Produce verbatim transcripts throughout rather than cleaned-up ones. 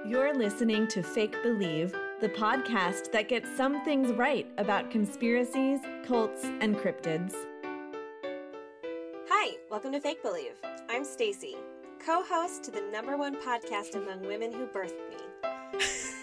You're listening to Fake Believe, the podcast that gets some things right about conspiracies, cults, and cryptids. Hi, welcome to Fake Believe. I'm Stacy, co-host to the number one podcast among women who birthed me.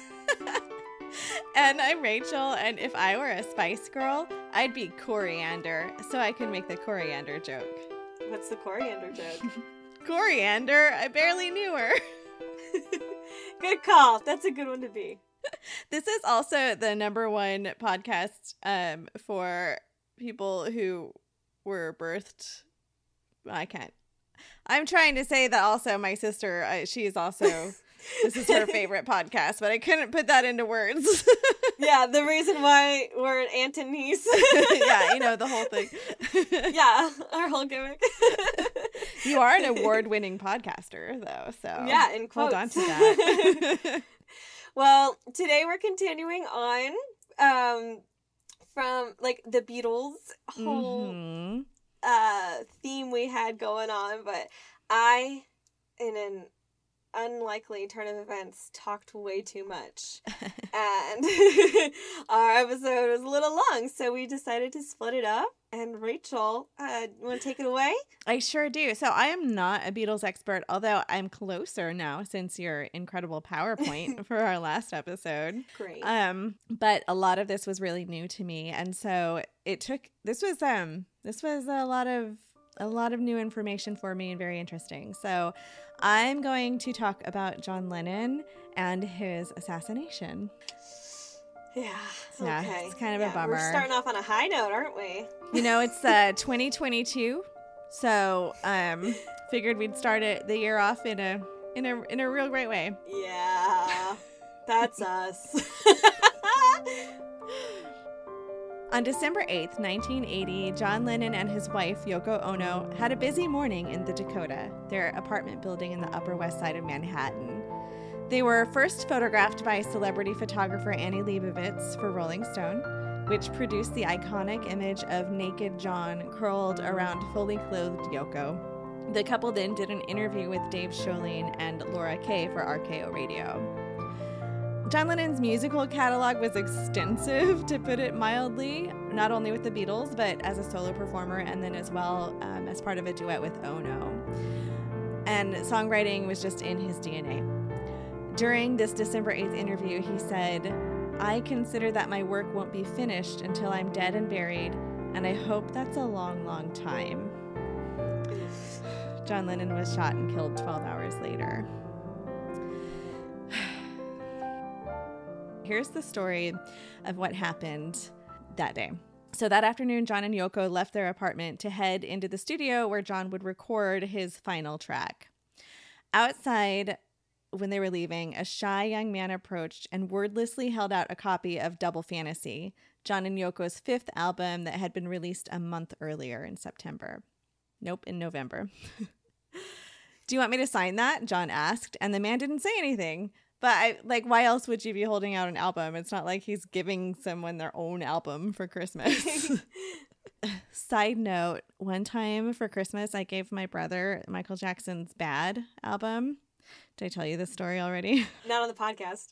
And I'm Rachel, and if I were a Spice Girl, I'd be Coriander, so I could make the coriander joke. What's the coriander joke? Coriander? I barely knew her. Good call. That's a good one to be. This is also the number one podcast um, for people who were birthed. I can't. I'm trying to say that also my sister, uh, she is also, this is her favorite podcast, but I couldn't put that into words. Yeah, the reason why we're an aunt and niece. Yeah, you know, the whole thing. Yeah, our whole gimmick. You are an award-winning podcaster, though, so yeah, in quotes. Hold on to that. Well, today we're continuing on um, from, like, the Beatles whole Mm-hmm. uh, theme we had going on, but I, in an unlikely turn of events, talked way too much. And our episode was a little long, so we decided to split it up. And Rachel, uh, you want to take it away? I sure do. So I am not a Beatles expert, although I'm closer now since your incredible PowerPoint for our last episode. Great. Um, but a lot of this was really new to me, and so it took. This was um, this was a lot of a lot of new information for me and very interesting. So I'm going to talk about John Lennon and his assassination. Yeah. Yeah, Okay. it's kind of yeah, a bummer. We're starting off on a high note, aren't we? You know, it's uh, twenty twenty-two, so um, figured we'd start it, the year off in a in a in a real great way. Yeah, that's us. On December eighth, nineteen eighty, John Lennon and his wife, Yoko Ono, had a busy morning in the Dakota, their apartment building in the Upper West Side of Manhattan. They were first photographed by celebrity photographer Annie Leibovitz for Rolling Stone, which produced the iconic image of naked John curled around fully clothed Yoko. The couple then did an interview with Dave Scholine and Laura Kay for R K O Radio. John Lennon's musical catalog was extensive, to put it mildly, not only with the Beatles, but as a solo performer and then as well um, as part of a duet with Ono. And songwriting was just in his D N A. During this December eighth interview, he said, "I consider that my work won't be finished until I'm dead and buried, and I hope that's a long, long time." John Lennon was shot and killed twelve hours later. Here's the story of what happened that day. So that afternoon, John and Yoko left their apartment to head into the studio where John would record his final track. Outside, when they were leaving, a shy young man approached and wordlessly held out a copy of Double Fantasy, John and Yoko's fifth album that had been released a month earlier in September. Nope, in November. "Do you want me to sign that?" John asked, and the man didn't say anything. But, I, like, why else would you be holding out an album? It's not like he's giving someone their own album for Christmas. Side note, one time for Christmas, I gave my brother Michael Jackson's Bad album. Did I tell you this story already? Not on the podcast.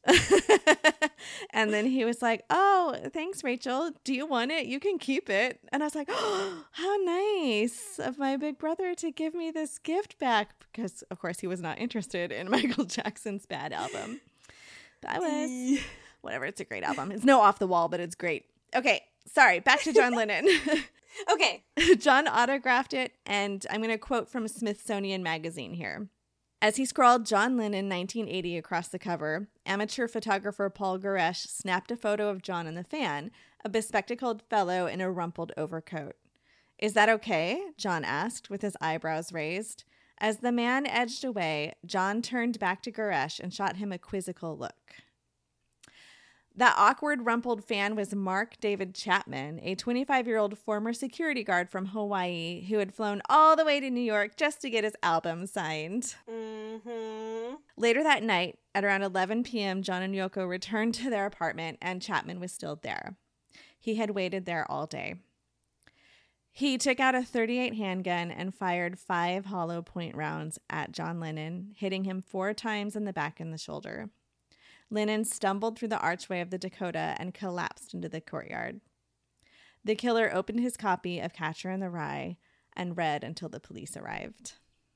And then he was like, "Oh, thanks, Rachel. Do you want it? You can keep it." And I was like, "Oh, how nice of my big brother to give me this gift back." Because, of course, he was not interested in Michael Jackson's Bad album. But I was. Whatever, it's a great album. It's no Off the Wall, but it's great. Okay, sorry, back to John Lennon. Okay. John autographed it, and I'm going to quote from Smithsonian Magazine here. As he scrawled John Lennon nineteen eighty across the cover, amateur photographer Paul Goresh snapped a photo of John and the fan, a bespectacled fellow in a rumpled overcoat. "Is that okay?" John asked, with his eyebrows raised. As the man edged away, John turned back to Goresh and shot him a quizzical look. That awkward rumpled fan was Mark David Chapman, a twenty-five-year-old former security guard from Hawaii who had flown all the way to New York just to get his album signed. Mm-hmm. Later that night, at around eleven p.m., John and Yoko returned to their apartment, and Chapman was still there. He had waited there all day. He took out a thirty-eight handgun and fired five hollow point rounds at John Lennon, hitting him four times in the back and the shoulder. Lennon stumbled through the archway of the Dakota and collapsed into the courtyard. The killer opened his copy of Catcher in the Rye and read until the police arrived.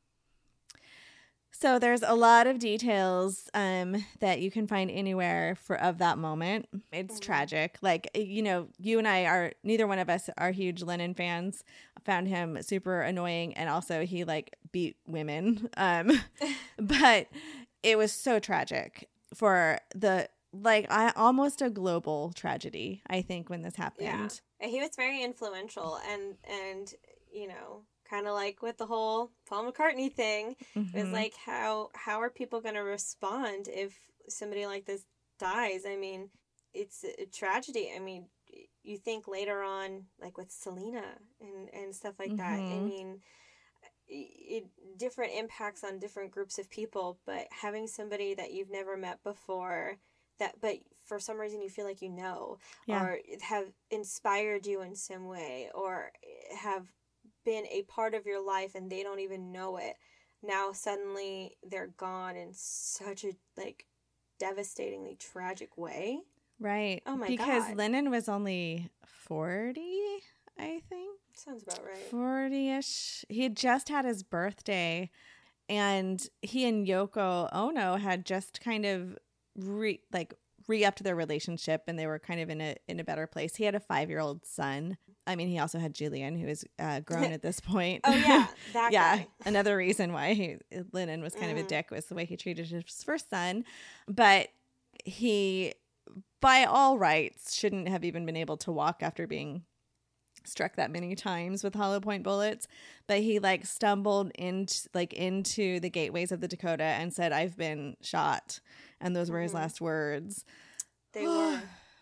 So there's a lot of details um, that you can find anywhere for of that moment. It's mm-hmm. tragic. Like, you know, you and I are, neither one of us are huge Lennon fans. I found him super annoying, and also he like beat women. Um, but it was so tragic for the, like, I, almost a global tragedy, I think, when this happened. Yeah. He was very influential, and, and you know, kind of like with the whole Paul McCartney thing, mm-hmm. it was like, how how are people going to respond if somebody like this dies? I mean, it's a tragedy. I mean, you think later on, like with Selena and, and stuff like mm-hmm. that. I mean, it, different impacts on different groups of people, but having somebody that you've never met before, that but for some reason you feel like you know, yeah. or have inspired you in some way, or have been a part of your life and they don't even know it. Now suddenly they're gone in such a like devastatingly tragic way. Right. Oh my because god. Because Lennon was only forty, I think. Sounds about right. forty-ish. He had just had his birthday, and he and Yoko Ono had just kind of re like re-upped their relationship, and they were kind of in a in a better place. He had a five-year-old son. I mean, he also had Julian, who is uh, grown at this point. Oh, yeah. That yeah. guy. Another reason why he, Lennon was kind mm. of a dick was the way he treated his first son. But he, by all rights, shouldn't have even been able to walk after being struck that many times with hollow point bullets. But he like stumbled into like into the gateways of the Dakota and said, "I've been shot." And those were his mm. last words. They were.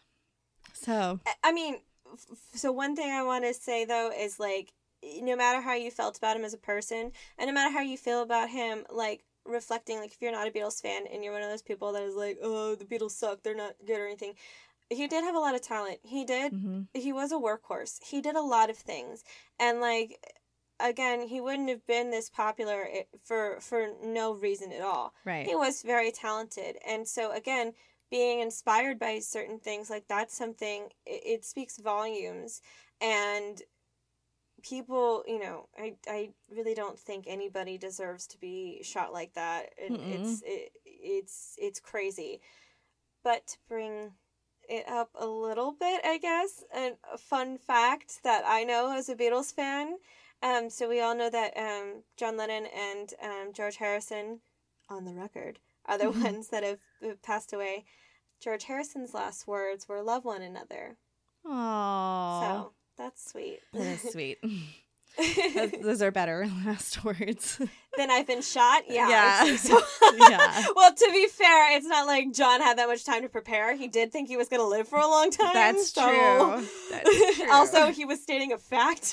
So. I mean... So one thing I want to say, though, is, like, no matter how you felt about him as a person, and no matter how you feel about him, like, reflecting, like, if you're not a Beatles fan and you're one of those people that is like, oh, the Beatles suck, they're not good or anything, he did have a lot of talent. He did. Mm-hmm. He was a workhorse. He did a lot of things. And, like, again, he wouldn't have been this popular for, for no reason at all. Right. He was very talented. And so, again... being inspired by certain things, like that's something, it, it speaks volumes. And people, you know, I, I really don't think anybody deserves to be shot like that. And it's it, it's it's crazy. But to bring it up a little bit, I guess, and a fun fact that I know as a Beatles fan, um, so we all know that um, John Lennon and um, George Harrison, on the record, are the ones that have passed away. George Harrison's last words were "love one another." Aww. So that's sweet. That is sweet. those, those are better last words. Then I've been shot? Yeah. Yeah. So. yeah. Well, to be fair, it's not like John had that much time to prepare. He did think he was going to live for a long time. That's so. true. That's true. Also, he was stating a fact.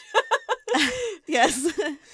Yes.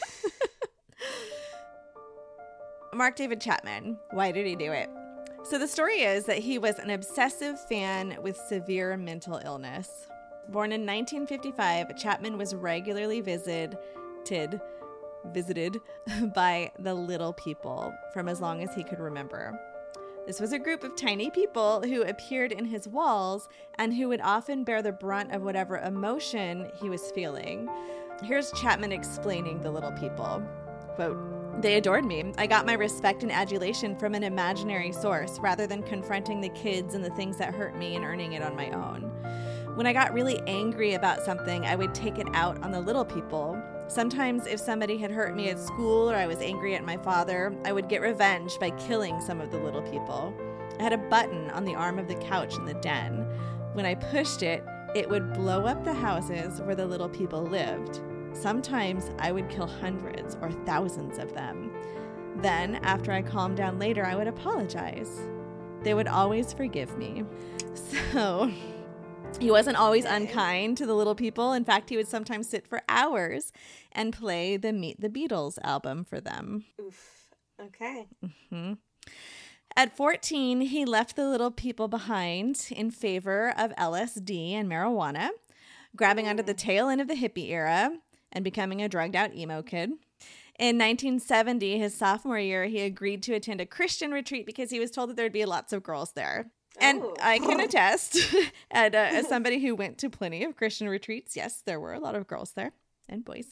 Mark David Chapman. Why did he do it? So the story is that he was an obsessive fan with severe mental illness. Born in nineteen fifty-five, Chapman was regularly visited, visited by the Little People from as long as he could remember. This was a group of tiny people who appeared in his walls and who would often bear the brunt of whatever emotion he was feeling. Here's Chapman explaining the Little People. Quote, "They adored me. I got my respect and adulation from an imaginary source rather than confronting the kids and the things that hurt me and earning it on my own. When I got really angry about something, I would take it out on the Little People. Sometimes if somebody had hurt me at school or I was angry at my father, I would get revenge by killing some of the Little People. I had a button on the arm of the couch in the den. When I pushed it, it would blow up the houses where the Little People lived. Sometimes I would kill hundreds or thousands of them. Then, after I calmed down later, I would apologize. They would always forgive me." So, he wasn't always unkind to the Little People. In fact, he would sometimes sit for hours and play the Meet the Beatles album for them. Oof. Okay. Mm-hmm. At fourteen, he left the Little People behind in favor of L S D and marijuana, grabbing onto the tail end of the hippie era and becoming a drugged out emo kid. In nineteen seventy, his sophomore year, he agreed to attend a Christian retreat because he was told that there'd be lots of girls there. And Oh. I can attest, and, uh, as somebody who went to plenty of Christian retreats, yes, there were a lot of girls there and boys.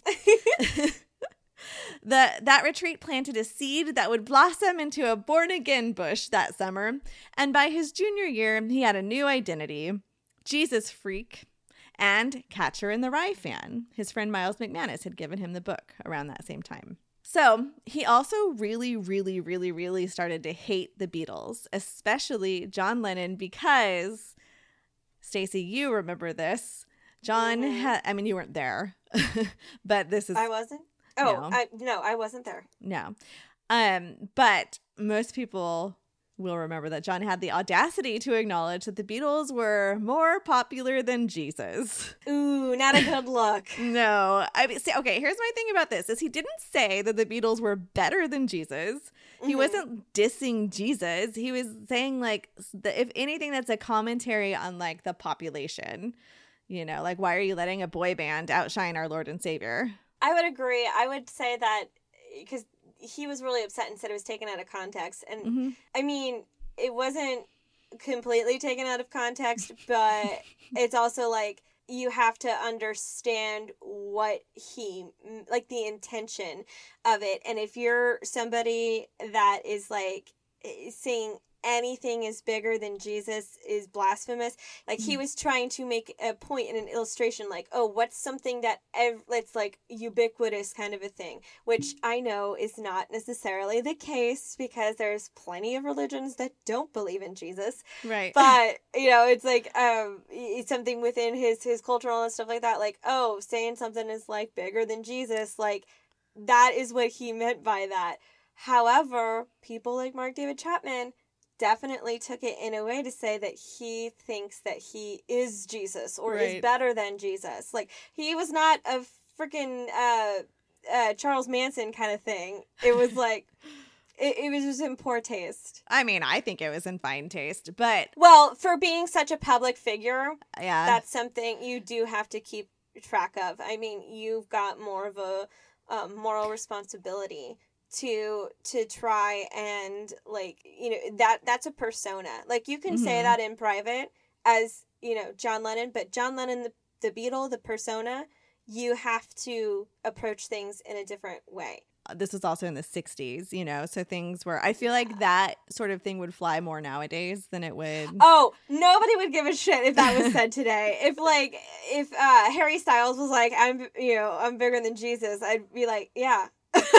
The that retreat planted a seed that would blossom into a born-again bush that summer. And by his junior year, he had a new identity, Jesus freak and Catcher in the Rye fan. His friend Miles McManus had given him the book around that same time. So he also really, really, really, really started to hate the Beatles, especially John Lennon, because, Stacey, you remember this. John Mhm. had, I mean, you weren't there, but this is, I wasn't? Oh, No. I, no, I wasn't there. no. Um, but most people will remember that John had the audacity to acknowledge that the Beatles were more popular than Jesus. Ooh, not a good look. No, I mean, see, okay, here's my thing about this is he didn't say that the Beatles were better than Jesus. He Mhm. wasn't dissing Jesus. He was saying, like, the, if anything, that's a commentary on, like, the population. You know, like, why are you letting a boy band outshine our Lord and Savior? I would agree. I would say that because he was really upset and said it was taken out of context. And Mm-hmm. I mean, it wasn't completely taken out of context, but it's also like you have to understand what he, like the intention of it. And if you're somebody that is like saying anything is bigger than Jesus is blasphemous, like he was trying to make a point in an illustration, like, oh, what's something that ev- it's like ubiquitous kind of a thing, which I know is not necessarily the case because there's plenty of religions that don't believe in Jesus, Right. but you know, it's like um it's something within his his cultural and stuff like that, like, oh, saying something is like bigger than Jesus, like that is what he meant by that. However, people like Mark David Chapman definitely took it in a way to say that he thinks that he is Jesus or Right. is better than Jesus. Like, he was not a freaking uh, uh, Charles Manson kind of thing. It was like, it, it was just in poor taste. I mean, I think it was in fine taste, but Well, for being such a public figure, yeah. that's something you do have to keep track of. I mean, you've got more of a um, moral responsibility to to try and, like, you know, that that's a persona. Like, you can say Mhm. that in private as, you know, John Lennon, but John Lennon, the, the Beatle, the persona, you have to approach things in a different way. This was also in the sixties, you know, so things were, I feel like that sort of thing would fly more nowadays than it would. Oh, nobody would give a shit if that was said today. If, like, if uh, Harry Styles was like, I'm, you know, I'm bigger than Jesus, I'd be like, yeah.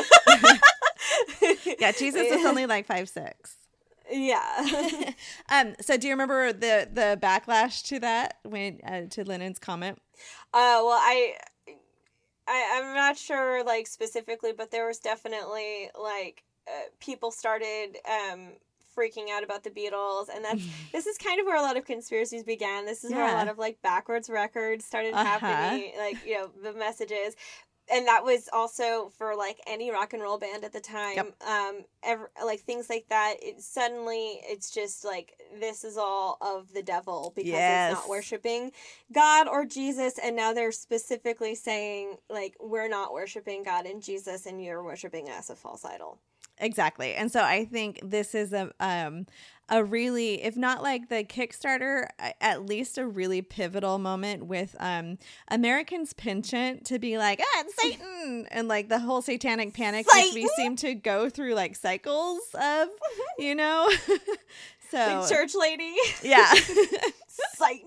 Yeah, Jesus was only like five six. Yeah. um. So, do you remember the the backlash to that when uh, to Lennon's comment? Uh, well, I, I, I'm not sure, like, specifically, but there was definitely, like, uh, people started um, freaking out about the Beatles, and that's, this is kind of where a lot of conspiracies began. This is where a Yeah. lot of, like, backwards records started Uh-huh. happening, like, you know, the messages. And that was also for, like, any rock and roll band at the time. Yep. Um, ever, like, things like that. It, suddenly, it's just, like, this is all of the devil because Yes. it's not worshiping God or Jesus. And now they're specifically saying, like, we're not worshiping God and Jesus, and you're worshiping us, a false idol. Exactly. And so I think this is a um a really, if not like the Kickstarter, a- at least a really pivotal moment with um Americans' penchant to be like, ah, it's Satan, and like the whole satanic panic, which we Satan? seem to go through like cycles of, you know. So Like, church lady. yeah. Satan.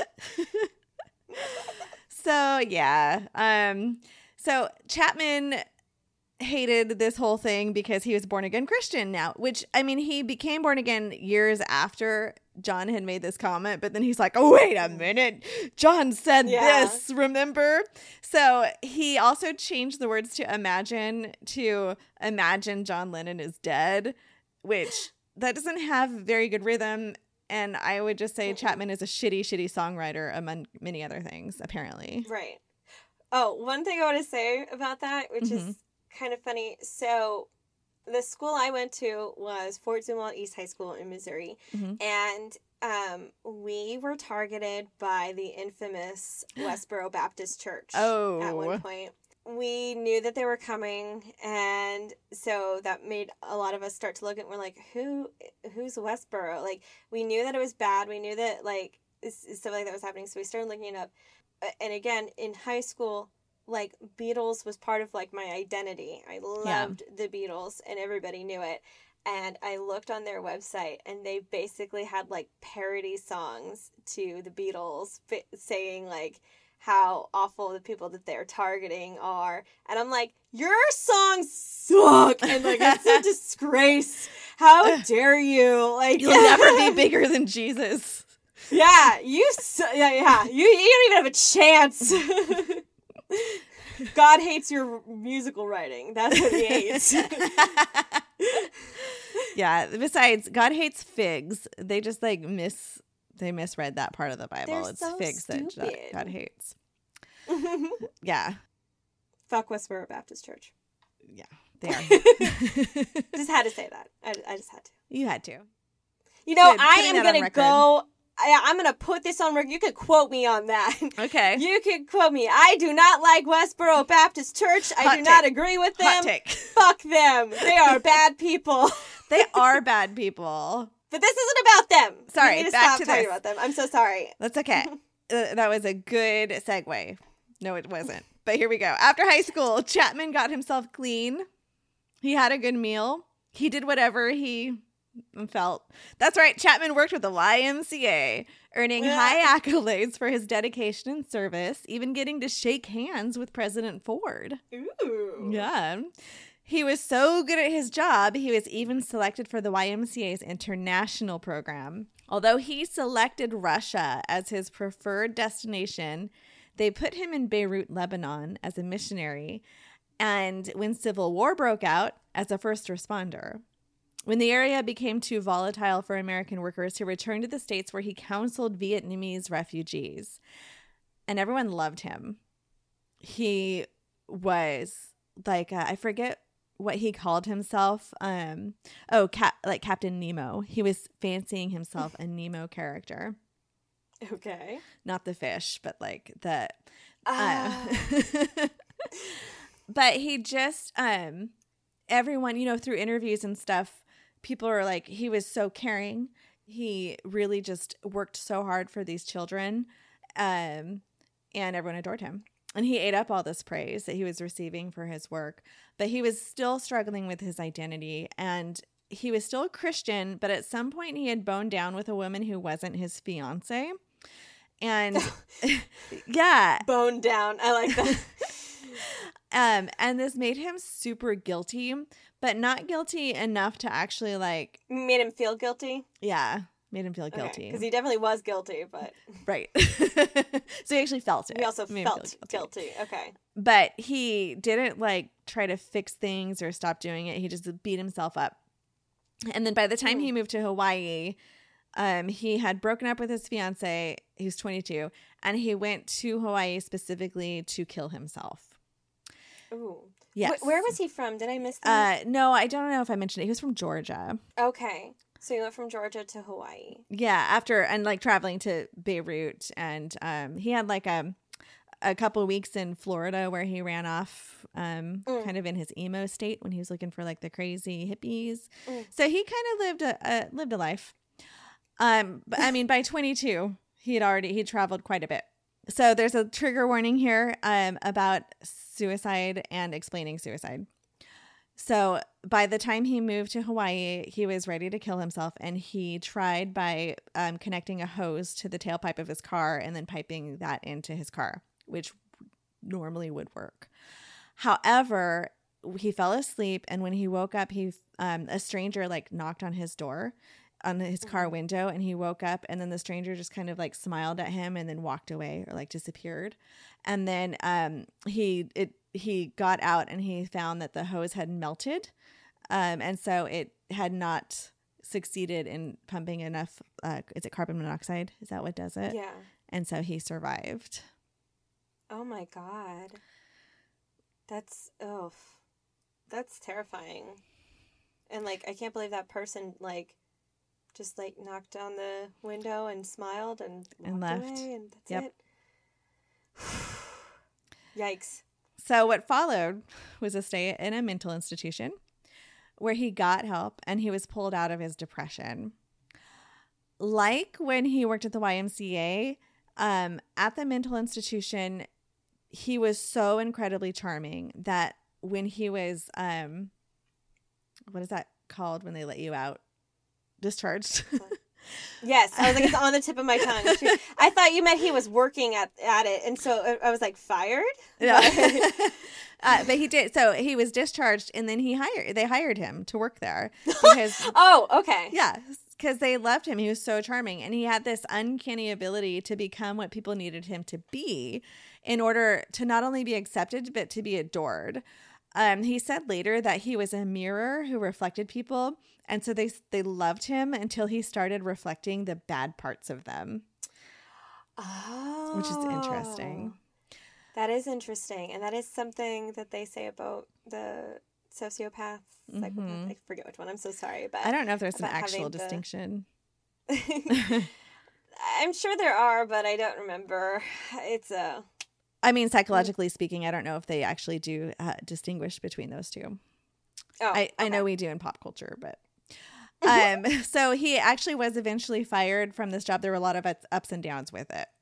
So yeah. Um so Chapman hated this whole thing because he was born again Christian now, which, I mean, he became born again years after John had made this comment, but then he's like, oh, wait a minute, John said Yeah. this, remember? So he also changed the words to imagine to imagine John Lennon is dead, which that doesn't have very good rhythm. And I would just say Chapman is a shitty, shitty songwriter among many other things, apparently. Right. Oh, one thing I want to say about that, which Mhm. is kind of funny. So the school I went to was Fort Zumwalt East High School in Missouri. Mhm. And um, we were targeted by the infamous Westboro Baptist Church Oh. at one point. we knew that they were coming, and so that made a lot of us start to look at, we're like, who who's Westboro? Like, we knew that it was bad. We knew that, like, stuff like that was happening, so we started looking it up. And again, in high school, like, Beatles was part of, like, my identity. I loved yeah. the Beatles, and everybody knew it. And I looked on their website, and they basically had, like, parody songs to the Beatles saying, like, how awful the people that they're targeting are. And I'm like, your songs suck. And, like, it's a disgrace. How dare you? Like, you'll never be bigger than Jesus. Yeah, you, su- yeah, yeah. You, you don't even have a chance. God hates your musical writing. That's what he hates. Yeah. Besides, God hates figs. They just like miss. They misread that part of the Bible. They're it's so figs stupid. that God hates. Yeah. Fuck Westboro Baptist Church. Yeah, they are. Just had to say that. I, I just had to. You had to. You know, Good. I Putting am that on gonna record. go. I, I'm gonna put this on record. You could quote me on that. Okay. You could quote me. I do not like Westboro Baptist Church. I Hot do take. not agree with them. Hot take. Fuck them. They are bad people. They are bad people. But this isn't about them. Sorry, We need to back stop to talking this. about them. I'm so sorry. That's okay. uh, that was a good segue. No, it wasn't. But here we go. After high school, Chapman got himself clean. He had a good meal. He did whatever he felt. That's right. Chapman worked with the Y M C A, earning Yeah. high accolades for his dedication and service, even getting to shake hands with President Ford. Ooh. Yeah. He was so good at his job, he was even selected for the Y M C A's international program. Although he selected Russia as his preferred destination, they put him in Beirut, Lebanon as a missionary, and when civil war broke out, as a first responder. When the area became too volatile for American workers, he returned to the States where he counseled Vietnamese refugees. And everyone loved him. He was like, uh, I forget what he called himself. Um, oh, cap- like Captain Nemo. He was fancying himself a Nemo character. Okay. Not the fish, but like the... Uh. Uh, but he just... um, everyone, you know, through interviews and stuff, people are like, he was so caring. He really just worked so hard for these children. Um, and everyone adored him. And he ate up all this praise that he was receiving for his work. But he was still struggling with his identity. And he was still a Christian. But at some point, he had boned down with a woman who wasn't his fiance. And yeah. Bone down. I like that. Um, and this made him super guilty, but not guilty enough to actually like... Made him feel guilty? Yeah, made him feel guilty. Because okay, he definitely was guilty, but... Right. So he actually felt it. He also made felt guilty. guilty. Okay. But he didn't like try to fix things or stop doing it. He just beat himself up. And then by the time mm. he moved to Hawaii, um, he had broken up with his fiance. He was twenty-two. And he went to Hawaii specifically to kill himself. Ooh. Yes. Wh- where was he from? Did I miss that? Uh, no, I don't know if I mentioned it. He was from Georgia. Okay. So he went from Georgia to Hawaii. Yeah, after and like traveling to Beirut, and um, he had like a a couple weeks in Florida where he ran off, um, mm. kind of in his emo state when he was looking for like the crazy hippies. Mm. So he kind of lived a, a lived a life. Um, but I mean, by twenty-two, he had already he traveled quite a bit. So there's a trigger warning here um, about suicide and explaining suicide. So by the time he moved to Hawaii, he was ready to kill himself, and he tried by um, connecting a hose to the tailpipe of his car and then piping that into his car, which normally would work. However, he fell asleep, and when he woke up, he um, a stranger like knocked on his door, on his car window, and he woke up, and then the stranger just kind of like smiled at him and then walked away or like disappeared. And then um, he it he got out and he found that the hose had melted. Um, and so it had not succeeded in pumping enough. Uh, is it carbon monoxide? Is that what does it? Yeah. And so he survived. Oh my God. That's, oh, that's terrifying. And like, I can't believe that person like just like knocked on the window and smiled and, and walked left. Away and that's yep. it. Yikes. So what followed was a stay in a mental institution where he got help and he was pulled out of his depression. Like when he worked at the Y M C A, um, at the mental institution, he was so incredibly charming that when he was, um, what is that called when they let you out? Discharged. Yes, I was like, it's on the tip of my tongue. I thought you meant he was working at at it, and so I was like, fired? No. uh, but he did. So he was discharged, and then he hired. They hired him to work there because. Oh, okay. Yeah, because they loved him. He was so charming, and he had this uncanny ability to become what people needed him to be, in order to not only be accepted but to be adored. Um, he said later that he was a mirror who reflected people. And so they they loved him until he started reflecting the bad parts of them. Oh. Which is interesting. That is interesting. And that is something that they say about the sociopaths. Like, Mm-hmm. I forget which one. I'm so sorry. But I don't know if there's an about actual having the- distinction. I'm sure there are, but I don't remember. It's a... I mean, psychologically speaking, I don't know if they actually do uh, distinguish between those two. Oh, I, I okay. know we do in pop culture, but... um, so he actually was eventually fired from this job. There were a lot of ups and downs with it.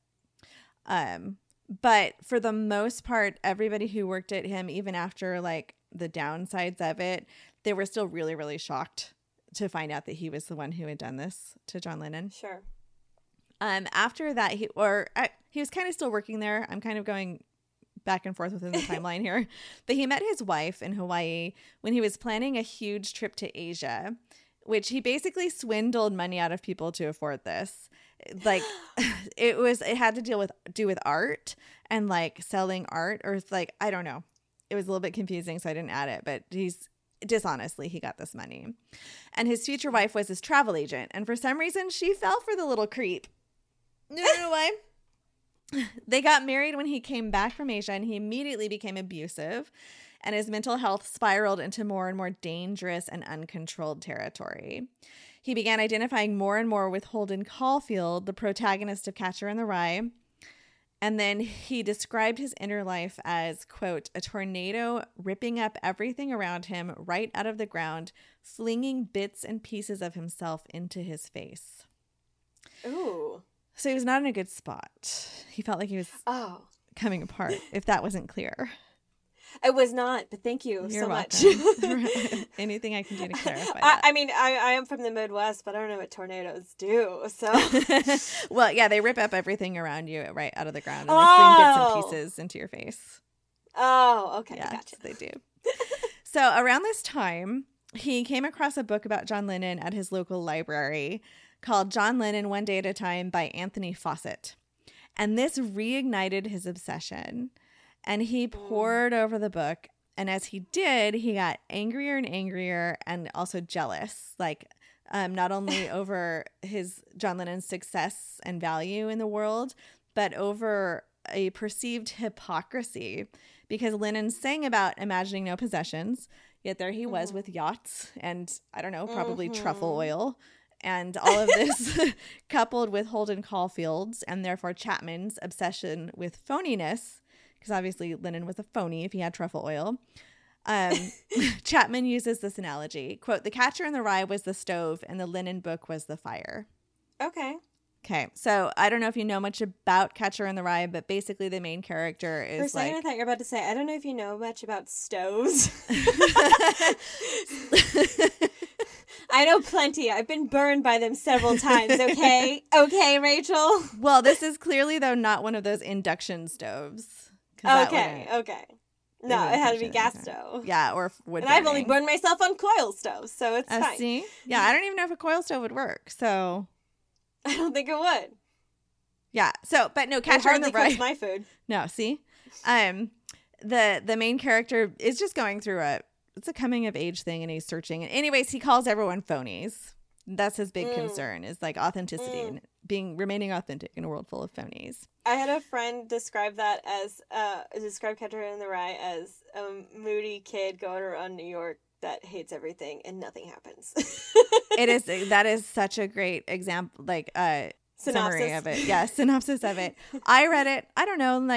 Um, but for the most part, everybody who worked at him, even after like the downsides of it, they were still really, really shocked to find out that he was the one who had done this to John Lennon. Sure. Um, after that, he or uh, he was kind of still working there. I'm kind of going back and forth within the timeline here, but he met his wife in Hawaii when he was planning a huge trip to Asia, which he basically swindled money out of people to afford this. Like it was, it had to deal with do with art and like selling art, or it's like, I don't know. It was a little bit confusing, so I didn't add it, but he's dishonestly, he got this money. And his future wife was his travel agent. And for some reason, she fell for the little creep. No, no, no, why? They got married when he came back from Asia, and he immediately became abusive, and his mental health spiraled into more and more dangerous and uncontrolled territory. He began identifying more and more with Holden Caulfield, the protagonist of Catcher in the Rye. And then he described his inner life as, quote, a tornado ripping up everything around him right out of the ground, flinging bits and pieces of himself into his face. Ooh. So he was not in a good spot. He felt like he was Oh. coming apart, if that wasn't clear. It was not, but thank you You're so welcome. much. Anything I can do to clarify I, that. I mean, I, I am from the Midwest, but I don't know what tornadoes do, so... Well, yeah, they rip up everything around you right out of the ground, and Oh. they fling bits and pieces into your face. Oh, okay, Yes, gotcha. they do. So around this time, he came across a book about John Lennon at his local library called John Lennon One Day at a Time by Anthony Fawcett. And this reignited his obsession. And he poured over the book. And as he did, he got angrier and angrier and also jealous. Like, um, not only over his John Lennon's success and value in the world, but over a perceived hypocrisy. Because Lennon sang about imagining no possessions, yet there he was Mhm. with yachts and, I don't know, probably Mhm. truffle oil. And all of this coupled with Holden Caulfield's and therefore Chapman's obsession with phoniness, because obviously Lennon was a phony if he had truffle oil. Um, Chapman uses this analogy. Quote, the Catcher in the Rye was the stove and the Lennon book was the fire. Okay. Okay, so I don't know if you know much about Catcher in the Rye, but basically the main character For a is second, like... I thought you were about to say, I don't know if you know much about stoves. I know plenty. I've been burned by them several times, okay? Okay, Rachel? Well, this is clearly, though, not one of those induction stoves. 'Cause that Okay, wouldn't- okay. No, wouldn't it had to be function gas okay. stove. Yeah, or wood And I've only burning. burned myself on coil stoves, so it's Uh, fine. see? Yeah, I don't even know if a coil stove would work. So, I don't think it would. yeah. So, but no, It Catcher in the hardly cooks Rye. my food. No, see? Um, the the main character is just going through a it's a coming of age thing, and he's searching. And anyways, he calls everyone phonies. That's his big Mm. concern, is like authenticity Mm. and being remaining authentic in a world full of phonies. I had a friend describe that as, uh, describe Catcher in the Rye as a moody kid going around New York that hates everything and nothing happens. It is that is such a great example, like uh Synopsis. summary of it. Yeah, synopsis of it. I read it, I don't know, like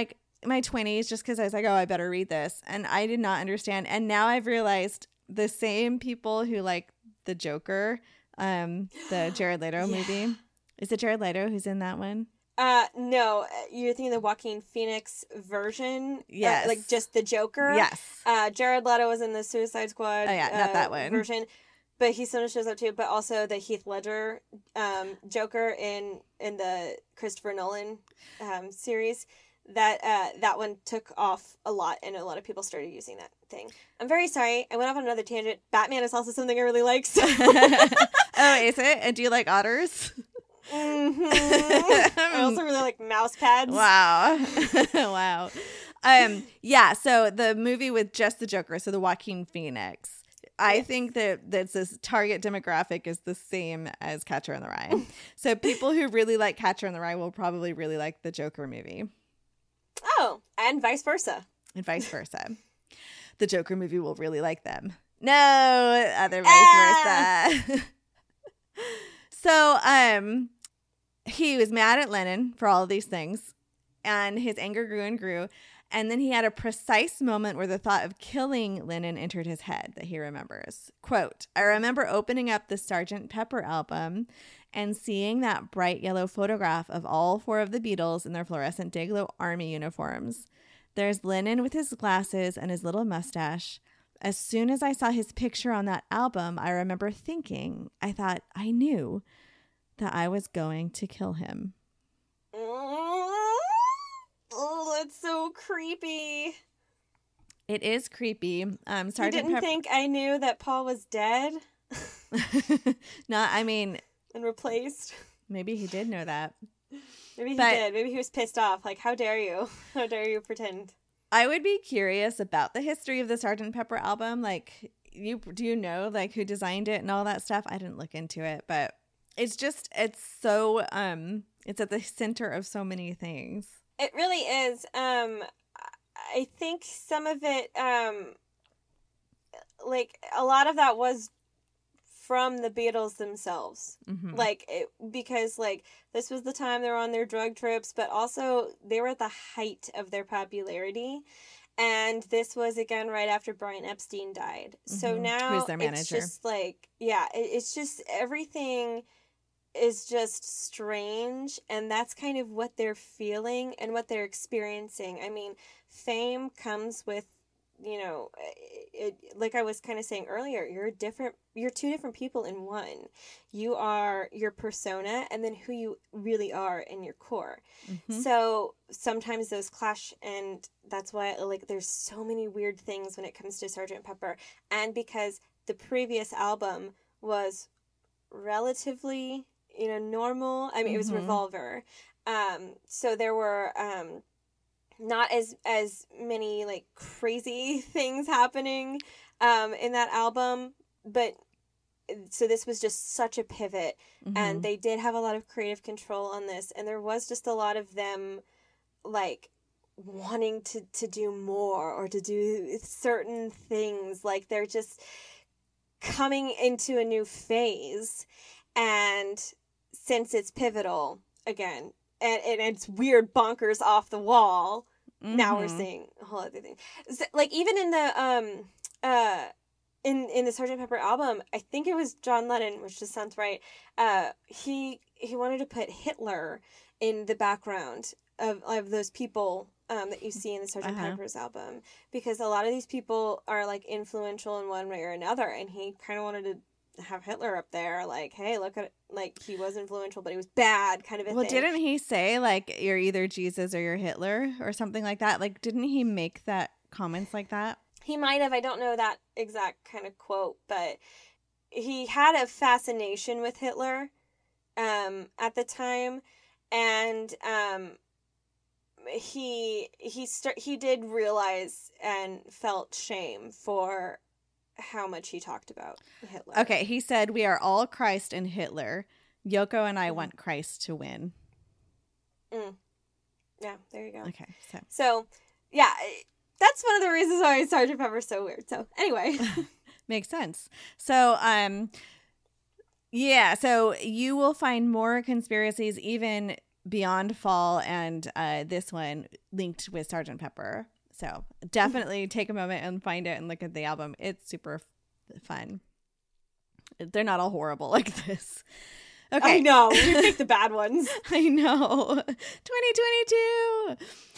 my twenties just because I was like, oh, I better read this. And I did not understand. And now I've realized the same people who like the Joker, um, the Jared Leto yeah. movie. Is it Jared Leto who's in that one? Uh, no, you're thinking the Joaquin Phoenix version. Yes. Uh, like just the Joker. Yes. Uh, Jared Leto was in the Suicide Squad. Oh, yeah, not uh, that one. Version. But he still shows up too. But also the Heath Ledger um, Joker in in the Christopher Nolan um, series. That uh, that one took off a lot, and a lot of people started using that thing. I'm very sorry. I went off on another tangent. Batman is also something I really like. So. Oh, is it? And do you like otters? Mm-hmm. I also really like mouse pads. Wow. Wow. Um, yeah, so the movie with just the Joker, so the Joaquin Phoenix. I yes. think that that's this target demographic is the same as Catcher in the Rye. So people who really like Catcher in the Rye will probably really like the Joker movie. Oh, and vice versa. And vice versa. The Joker movie will really like them. No, other vice ah! versa. So um, he was mad at Lennon for all of these things, and his anger grew and grew. And then he had a precise moment where the thought of killing Lennon entered his head that he remembers. Quote, I remember opening up the Sergeant Pepper album and seeing that bright yellow photograph of all four of the Beatles in their fluorescent Day-Glo Army uniforms. There's Lennon with his glasses and his little mustache. As soon as I saw his picture on that album, I remember thinking, I thought I knew that I was going to kill him. Oh, that's so creepy. It is creepy. Um, Sergeant you didn't Pep- think I knew that Paul was dead? No, I mean... And replaced? Maybe he did know that. Maybe he but did. Maybe he was pissed off. Like, how dare you? How dare you pretend? I would be curious about the history of the Sergeant Pepper album. Like, you do you know, like, who designed it and all that stuff? I didn't look into it, but it's just, it's so, um, it's at the center of so many things. It really is. Um, I think some of it, um, like, a lot of that was from the Beatles themselves. Mm-hmm. Like, it, because, like, this was the time they were on their drug trips, but also they were at the height of their popularity. And this was, again, right after Brian Epstein died. Mm-hmm. So now Who's their manager? It's just, like, yeah, it, it's just everything is just strange, and that's kind of what they're feeling and what they're experiencing. I mean, fame comes with, you know, it, like I was kind of saying earlier, you're a different, you're two different people in one. You are your persona and then who you really are in your core. Mm-hmm. So sometimes those clash, and that's why, like, there's so many weird things when it comes to Sergeant Pepper. And because the previous album was relatively, you know, normal. I mean, mm-hmm. it was Revolver. Um, so there were um, not as as many, like, crazy things happening um, in that album. But so this was just such a pivot. Mm-hmm. And they did have a lot of creative control on this. And there was just a lot of them, like, wanting to, to do more or to do certain things. Like, they're just coming into a new phase. And since it's pivotal, again, and, and it's weird bonkers off the wall, mm-hmm. now we're seeing a whole other thing. So, like, even in the um uh in in the Sergeant Pepper album, I think it was John Lennon, which just sounds right. Uh, he he wanted to put Hitler in the background of of those people um that you see in the Sergeant uh-huh. Pepper's album, because a lot of these people are, like, influential in one way or another, and he kind of wanted to have Hitler up there, like, hey, look at it, like, he was influential, but he was bad, kind of a well, thing. Well, didn't he say, like, you're either Jesus or you're Hitler or something like that? Like, didn't he make that comments like that? He might have. I don't know that exact kind of quote, but he had a fascination with Hitler um, at the time, and um, he he st- he did realize and felt shame for how much he talked about Hitler. Okay, he said, we are all Christ and Hitler. Yoko and I mm. want Christ to win. Mm. Yeah, there you go. Okay, so. So, yeah, that's one of the reasons why Sergeant Pepper's so weird. So, anyway. Makes sense. So, um, yeah, so you will find more conspiracies even Beyond Fall and uh, this one linked with Sergeant Pepper. So definitely take a moment and find it and look at the album. It's super f- fun. They're not all horrible like this. Okay. I know. We picked the bad ones. I know. twenty twenty-two.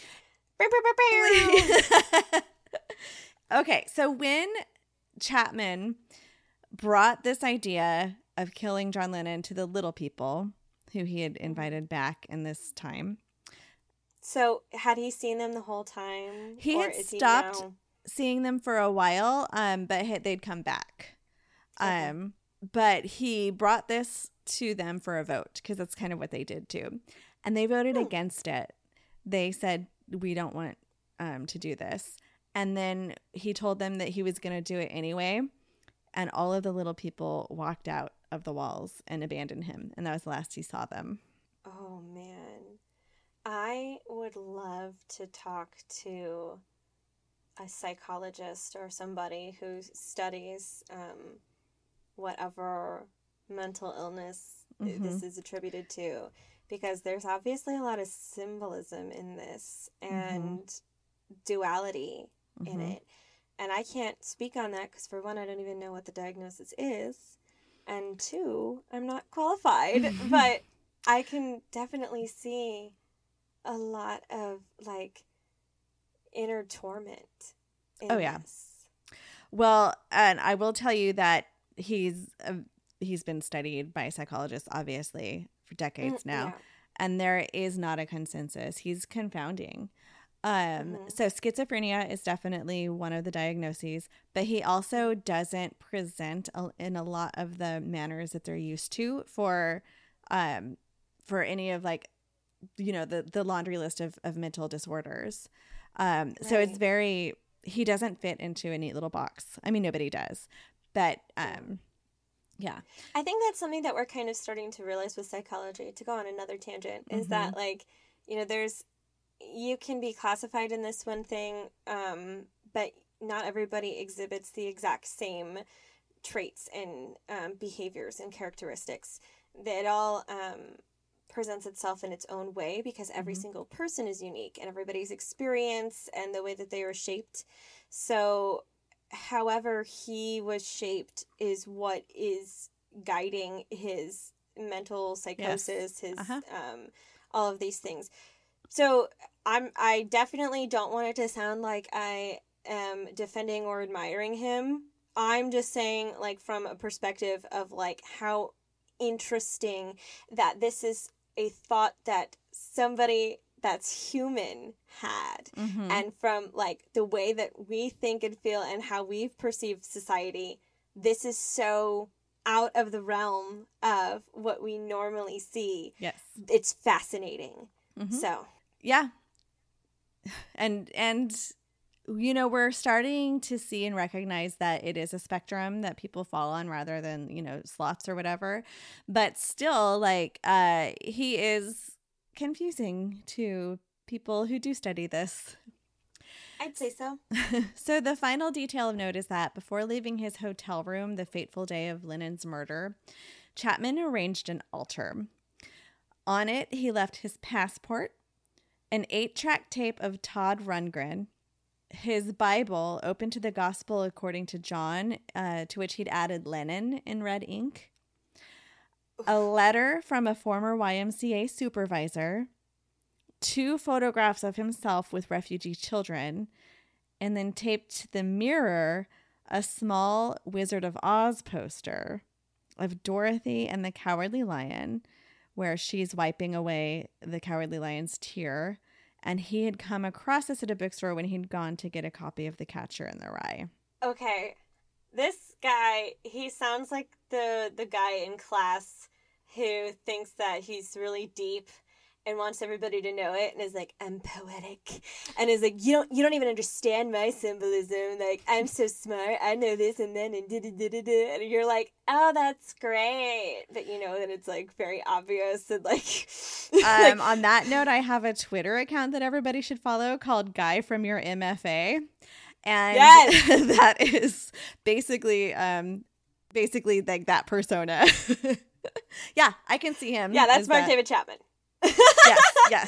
Okay, so when Chapman brought this idea of killing John Lennon to the Little People, who he had invited back in this time. So had he seen them the whole time? He or had is stopped he now... seeing them for a while, um, but they'd come back. Okay. Um, but he brought this to them for a vote because that's kind of what they did too. And they voted Hmm. against it. They said, we don't want um, to do this. And then he told them that he was going to do it anyway. And all of the Little People walked out of the walls and abandoned him. And that was the last he saw them. Oh, man. I would love to talk to a psychologist or somebody who studies um, whatever mental illness Mhm. this is attributed to, because there's obviously a lot of symbolism in this and duality in Mhm. it. And I can't speak on that because, for one, I don't even know what the diagnosis is. And two, I'm not qualified. But I can definitely see a lot of, like, inner torment in Oh, yeah. this. Well, and I will tell you that he's uh, he's been studied by psychologists, obviously, for decades Mm, now. yeah. And there is not a consensus. He's confounding. Um, Mhm. So schizophrenia is definitely one of the diagnoses, but he also doesn't present a, in a lot of the manners that they're used to for um, for any of, like, you know, the, the laundry list of, of mental disorders. Um, So it's Right. very, he doesn't fit into a neat little box. I mean, nobody does. But um, yeah. I think that's something that we're kind of starting to realize with psychology, to go on another tangent, is Mhm. that, like, you know, there's, you can be classified in this one thing, um, but not everybody exhibits the exact same traits and um, behaviors and characteristics. It all um, presents itself in its own way because every Mhm. single person is unique and everybody's experience and the way that they were shaped. So however he was shaped is what is guiding his mental psychosis, his Uh-huh. um, all of these things. So I'm I definitely don't want it to sound like I am defending or admiring him. I'm just saying, like, from a perspective of, like, how interesting that this is a thought that somebody that's human had. Mhm. And from, like, the way that we think and feel and how we've perceived society, this is so out of the realm of what we normally see. Yes. It's fascinating. Mhm. So, Yeah. And, and, you know, we're starting to see and recognize that it is a spectrum that people fall on rather than, you know, slots or whatever. But still, like, uh, he is confusing to people who do study this. I'd say so. So the final detail of note is that before leaving his hotel room the fateful day of Lennon's murder, Chapman arranged an altar. On it, he left his passport, an eight-track tape of Todd Rundgren, his Bible open to the Gospel according to John, uh, to which he'd added Lennon in red ink, a letter from a former Y M C A supervisor, two photographs of himself with refugee children, and then taped to the mirror a small Wizard of Oz poster of Dorothy and the Cowardly Lion, where she's wiping away the Cowardly Lion's tear. And he had come across this at a bookstore when he'd gone to get a copy of The Catcher in the Rye. Okay, this guy, he sounds like the the guy in class who thinks that he's really deep and wants everybody to know it and is like, I'm poetic, and is like, you don't you don't even understand my symbolism, like, I'm so smart, I know this and then and da da da da da, and you're like, oh, that's great, but you know that it's, like, very obvious and, like, Um, on that note, I have a Twitter account that everybody should follow called Guy from Your M F A. And Yes! that is basically, um, basically like that persona. Yeah, I can see him. yeah, that's as Mark that. David Chapman. Yes, yes.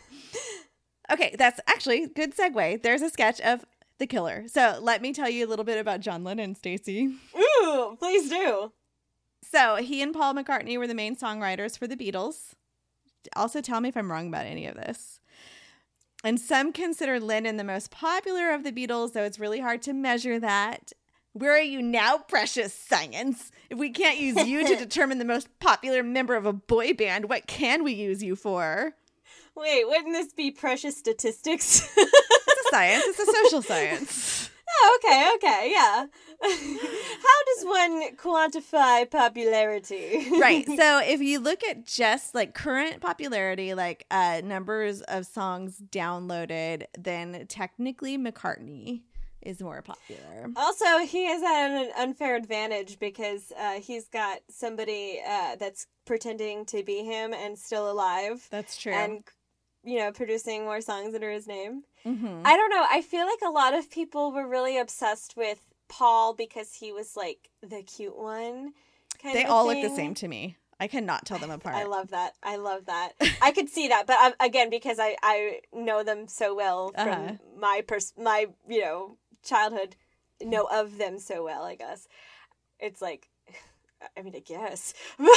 Okay, that's actually good segue. There's a sketch of The Killer. So let me tell you a little bit about John Lennon, Stacey. Ooh, please do. So he and Paul McCartney were the main songwriters for the Beatles. Also, tell me if I'm wrong about any of this. And some consider Lennon the most popular of the Beatles, though it's really hard to measure that. Where are you now, precious science? If we can't use you to determine the most popular member of a boy band, what can we use you for? Wait, wouldn't this be precious statistics? It's a science. It's a social science. Oh, okay, okay, yeah. How does one quantify popularity? Right. So if you look at just like current popularity, like uh, numbers of songs downloaded, then technically McCartney is more popular. Also, he is at an unfair advantage because uh, he's got somebody uh, that's pretending to be him and still alive. That's true. And, you know, producing more songs under his name. Mm-hmm. I don't know. I feel like a lot of people were really obsessed with Paul because he was like the cute one. Kind They of all thing. look the same to me. I cannot tell them apart. I love that. I love that. I could see that, but um, again, because I, I know them so well from Uh-huh. my pers- my you know childhood, know of them so well. I guess it's like, I mean, I guess,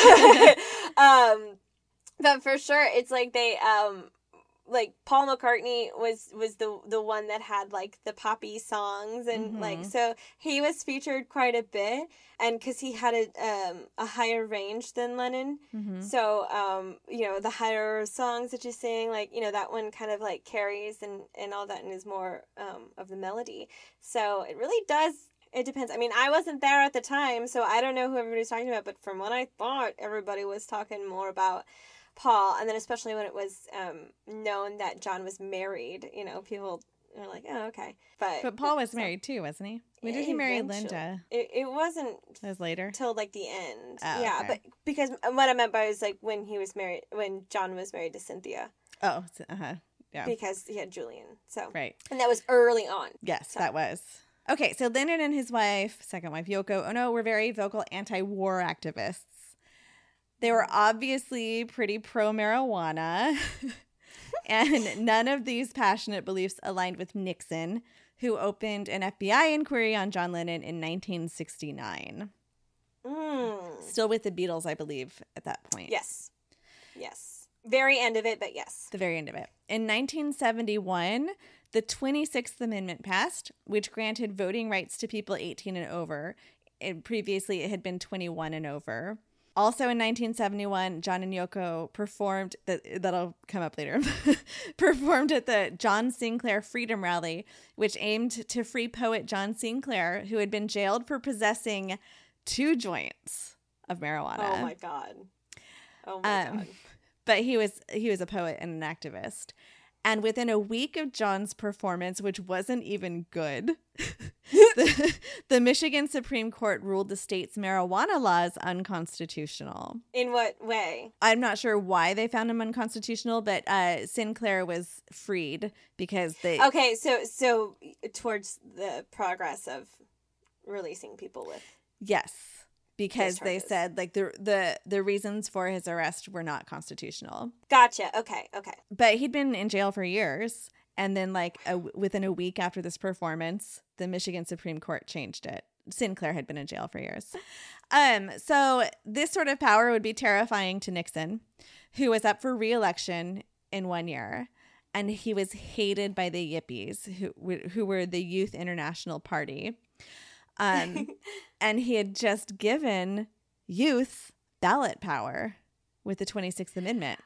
um, but for sure, it's like they um. like Paul McCartney was was the the one that had like the poppy songs and Mm-hmm. like so he was featured quite a bit, and because he had a um a higher range than Lennon, Mm-hmm. so um you know the higher songs that you sing, like you know that one kind of like carries and and all that and is more um of the melody. So it really does. It depends. I mean, I wasn't there at the time, so I don't know who everybody's talking about. But from what I thought, everybody was talking more about Paul, and then especially when it was um, known that John was married, you know, people are like, oh, okay. But But Paul was so- married too, wasn't he? When did he marry Eventually. Linda? It, it wasn't That was later. till like the end. Oh, yeah, okay. but because what I meant by was like when he was married, when John was married to Cynthia, Oh, uh huh. Yeah. because he had Julian. So Right. and that was early on. Yes, So- that was. Okay, so Lennon and his wife, second wife, Yoko Ono, were very vocal anti-war activists. They were obviously pretty pro-marijuana, and none of these passionate beliefs aligned with Nixon, who opened an F B I inquiry on John Lennon in nineteen sixty-nine. Mm. Still with the Beatles, I believe, at that point. Yes, yes, very end of it, but yes. The very end of it. In nineteen seventy-one, the twenty-sixth Amendment passed, which granted voting rights to people eighteen and over. And previously, it had been twenty-one and over. Also in nineteen seventy-one, John and Yoko performed, that that'll come up later, performed at the John Sinclair Freedom Rally, which aimed to free poet John Sinclair, who had been jailed for possessing two joints of marijuana. Oh my god. Oh my Um, god. But he was he was a poet and an activist. And within a week of John's performance, which wasn't even good, the, the Michigan Supreme Court ruled the state's marijuana laws unconstitutional. In what way? I'm not sure why they found him unconstitutional, but uh, Sinclair was freed because they... Okay, so so towards the progress of releasing people with. Yes, because Those they charges. said like the, the, the reasons for his arrest were not constitutional. Gotcha. Okay. Okay. But he'd been in jail for years. And then like a, within a week after this performance, the Michigan Supreme Court changed it. Sinclair had been in jail for years. Um, so this sort of power would be terrifying to Nixon, who was up for re-election in one year. And he was hated by the Yippies, who, who were the Youth International Party. Um, and he had just given youth ballot power with the twenty-sixth Amendment.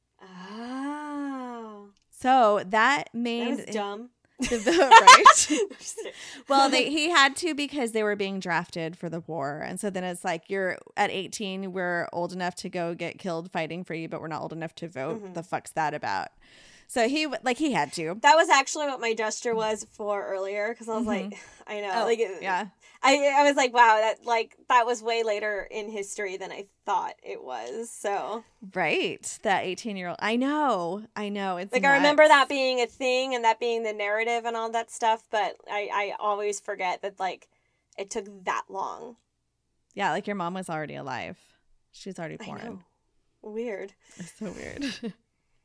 Oh, So that that made was dumb. the vote right. Just kidding. Well, they, he had to because they were being drafted for the war. And so then it's like, you're at eighteen, we're old enough to go get killed fighting for you, but we're not old enough to vote. Mhm. The fuck's that about? So he, like, he had to. That was actually what my gesture was for earlier, because I was Mhm. like, I know, Oh, like, it- yeah. I I was like, wow, that like that was way later in history than I thought it was. So Right. That eighteen year old. I know. I know. It's like nuts. I remember that being a thing and that being the narrative and all that stuff, but I I always forget that like it took that long. Yeah. Like your mom was already alive. She was already I born. know. Weird. It's so weird.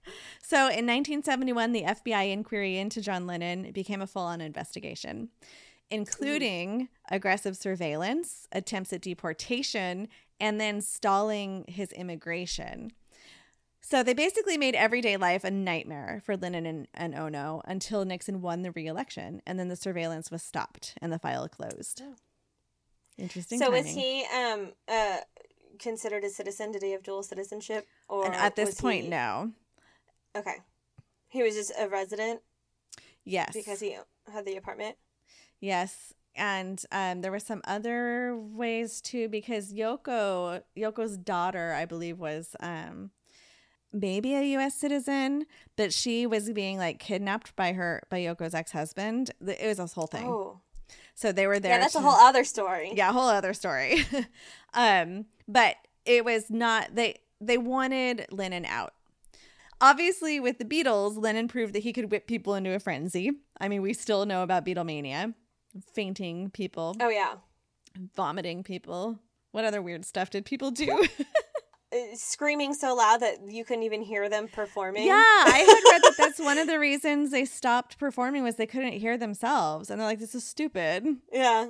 So in nineteen seventy-one, the F B I inquiry into John Lennon became a full-on investigation, including Ooh. aggressive surveillance, attempts at deportation, and then stalling his immigration. So they basically made everyday life a nightmare for Lennon and, and Ono until Nixon won the re-election, and then the surveillance was stopped and the file closed. Oh. Interesting So timing. was he um, uh, considered a citizen? Did he have dual citizenship? Or and at this point, he... no. Okay. He was just a resident? Yes. Because he had the apartment? Yes. And um, there were some other ways, too, because Yoko, Yoko's daughter, I believe, was... Um, maybe a U S citizen, but she was being like kidnapped by her by Yoko's ex-husband. It was this whole thing. Oh. So they were there. Yeah, that's to, a whole other story. Yeah, a whole other story. um, but it was not they they wanted Lennon out. Obviously, with the Beatles, Lennon proved that he could whip people into a frenzy. I mean, we still know about Beatlemania, fainting people. Oh yeah, vomiting people. What other weird stuff did people do? Screaming so loud that you couldn't even hear them performing. Yeah, I had read that that's one of the reasons they stopped performing was they couldn't hear themselves. And they're like, this is stupid. Yeah.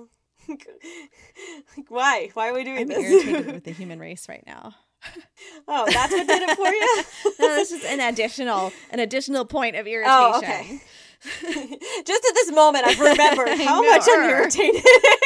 Like, why? Why are we doing I'm this? I'm irritated with the human race right now. Oh, that's what did it for you? No, that's just an additional, an additional point of irritation. Oh, okay. Just at this moment, I've remembered how much I'm irritated.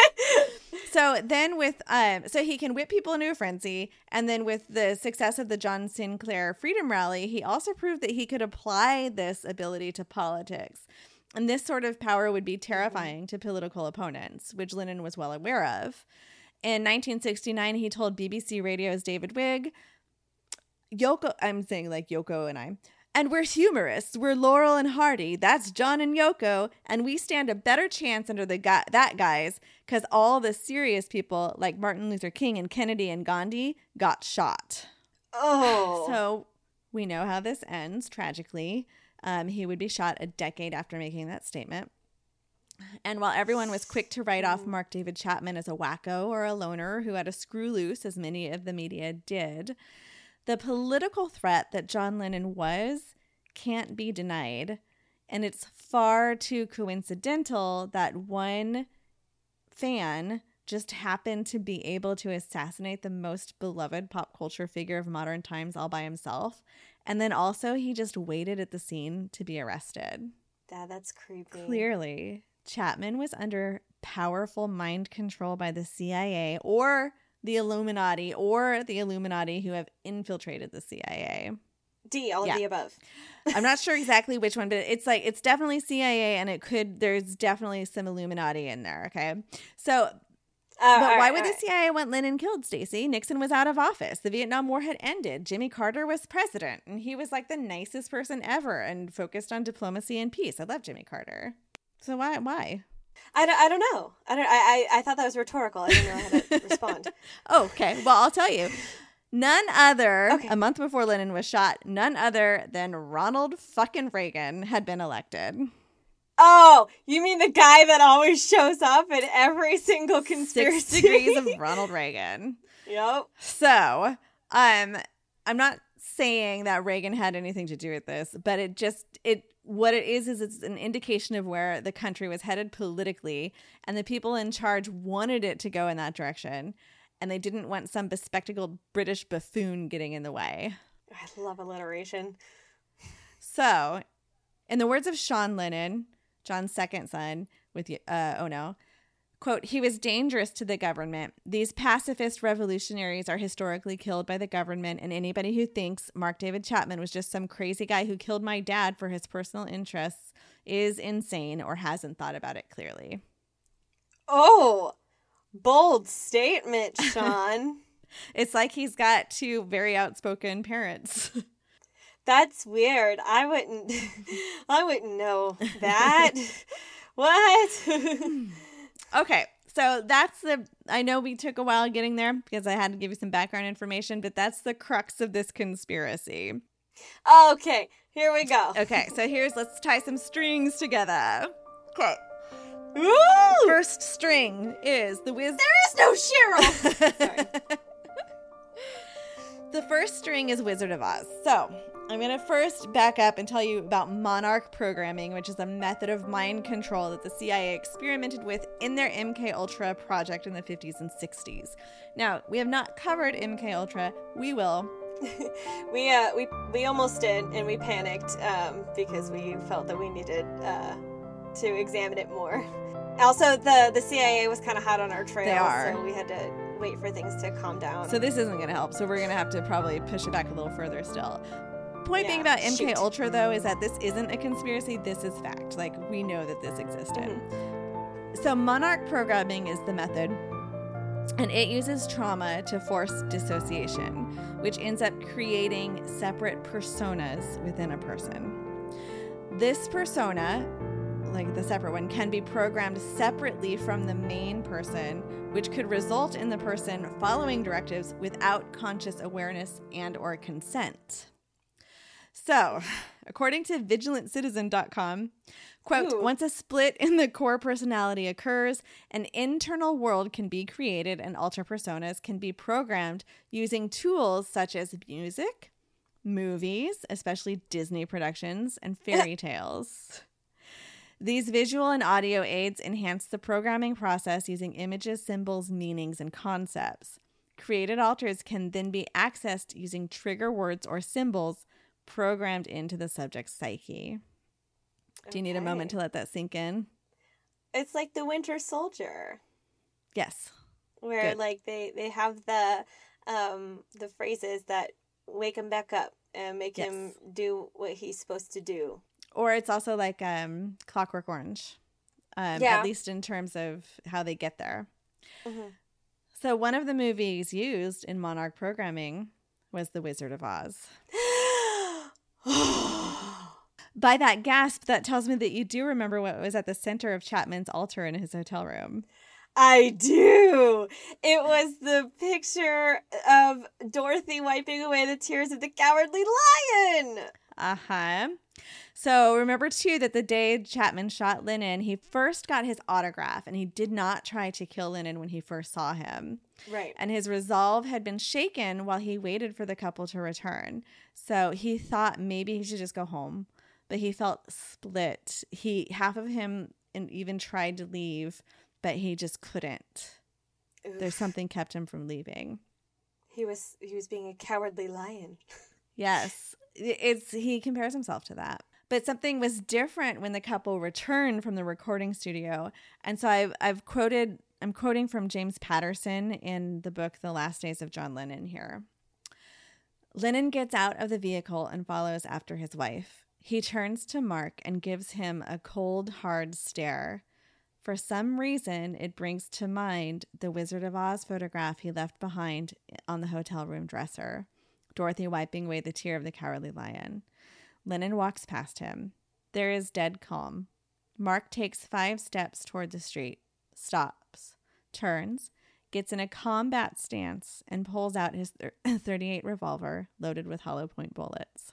So then with, um, so he can whip people into a frenzy. And then with the success of the John Sinclair Freedom Rally, he also proved that he could apply this ability to politics. And this sort of power would be terrifying to political opponents, which Lennon was well aware of. In nineteen sixty-nine, he told B B C Radio's David Wigg, Yoko, I'm saying like Yoko and I, and we're humorists. We're Laurel and Hardy. That's John and Yoko. And we stand a better chance under the guy, that guys because all the serious people like Martin Luther King and Kennedy and Gandhi got shot. Oh. So we know how this ends, tragically. Um, he would be shot a decade after making that statement. And while everyone was quick to write off Mark David Chapman as a wacko or a loner who had a screw loose, as many of the media did, the political threat that John Lennon was can't be denied. And it's far too coincidental that one fan just happened to be able to assassinate the most beloved pop culture figure of modern times all by himself. And then also he just waited at the scene to be arrested. Dad, that's creepy. Clearly, Chapman was under powerful mind control by the C I A or the Illuminati or the Illuminati who have infiltrated the C I A. D, all yeah. of the above. I'm not sure exactly which one, but it's like it's definitely C I A and it could there's definitely some Illuminati in there, okay? So Uh, but why right, would the C I A want Lennon killed, Stacey? Nixon was out of office. The Vietnam War had ended. Jimmy Carter was president. And he was like the nicest person ever and focused on diplomacy and peace. I love Jimmy Carter. So why? Why? I don't, I don't know. I, don't, I, I I thought that was rhetorical. I didn't know how to respond. Oh, okay. Well, I'll tell you. None other, okay. a month before Lennon was shot, none other than Ronald fucking Reagan had been elected. Oh, you mean the guy that always shows up in every single conspiracy? Six degrees of Ronald Reagan. Yep. So, um, I'm not saying that Reagan had anything to do with this, but it just, it, what it is, is it's an indication of where the country was headed politically, and the people in charge wanted it to go in that direction, and they didn't want some bespectacled British buffoon getting in the way. I love alliteration. So, in the words of Sean Lennon, John's second son with uh, Ono, quote, he was dangerous to the government. These pacifist revolutionaries are historically killed by the government, and anybody who thinks Mark David Chapman was just some crazy guy who killed my dad for his personal interests is insane or hasn't thought about it clearly. Oh, bold statement, Sean. It's like he's got two very outspoken parents. That's weird. I wouldn't I wouldn't know that. What? Okay. So that's the I know we took a while getting there because I had to give you some background information, but that's the crux of this conspiracy. Okay, here we go. Okay, so here's let's tie some strings together. Okay. Woo! First string is the Wiz There is no Cheryl. Sorry. The first string is Wizard of Oz. So, I'm going to first back up and tell you about monarch programming, which is a method of mind control that the C I A experimented with in their M K Ultra project in the fifties and sixties. Now, we have not covered M K Ultra. We will. we uh we we almost did, and we panicked um, because we felt that we needed uh, to examine it more. Also, the the C I A was kind of hot on our trail, They are. so we had to wait for things to calm down. So this isn't going to help. So we're going to have to probably push it back a little further still. Point Yeah, being about M K shoot. Ultra, though, is that this isn't a conspiracy. This is fact. Like, we know that this existed. Mm-hmm. So monarch programming is the method, and it uses trauma to force dissociation, which ends up creating separate personas within a person. This persona, like the separate one, can be programmed separately from the main person, which could result in the person following directives without conscious awareness and or consent. So, according to vigilant citizen dot com, quote, Ooh. once a split in the core personality occurs, an internal world can be created and alter personas can be programmed using tools such as music, movies, especially Disney productions, and fairy tales. These visual and audio aids enhance the programming process using images, symbols, meanings, and concepts. Created alters can then be accessed using trigger words or symbols programmed into the subject's psyche. Do you need a moment to let that sink in? It's like the Winter Soldier, Yes. where Good. like they they have the um the phrases that wake him back up and make him Yes. do what he's supposed to do. Or it's also like um, Clockwork Orange, um, Yeah. at least in terms of how they get there. Mhm. So one of the movies used in monarch programming was The Wizard of Oz. By that gasp, that tells me that you do remember what was at the center of Chapman's altar in his hotel room. I do. It was the picture of Dorothy wiping away the tears of the Cowardly Lion. Uh-huh. So remember, too, that the day Chapman shot Lennon, he first got his autograph, and he did not try to kill Lennon when he first saw him. Right. And his resolve had been shaken while he waited for the couple to return. So he thought maybe he should just go home, but he felt split. He half of him and even tried to leave, but he just couldn't. Oof. There's something kept him from leaving. He was he was being a cowardly lion. Yes, it's he compares himself to that. But something was different when the couple returned from the recording studio. And so I've I've quoted I'm quoting from James Patterson in the book The Last Days of John Lennon here. Lennon gets out of the vehicle and follows after his wife. He turns to Mark and gives him a cold, hard stare. For some reason, it brings to mind the Wizard of Oz photograph he left behind on the hotel room dresser, Dorothy wiping away the tear of the Cowardly Lion. Lennon walks past him. There is dead calm. Mark takes five steps toward the street, stops, turns, gets in a combat stance, and pulls out his thirty-eight revolver loaded with hollow point bullets.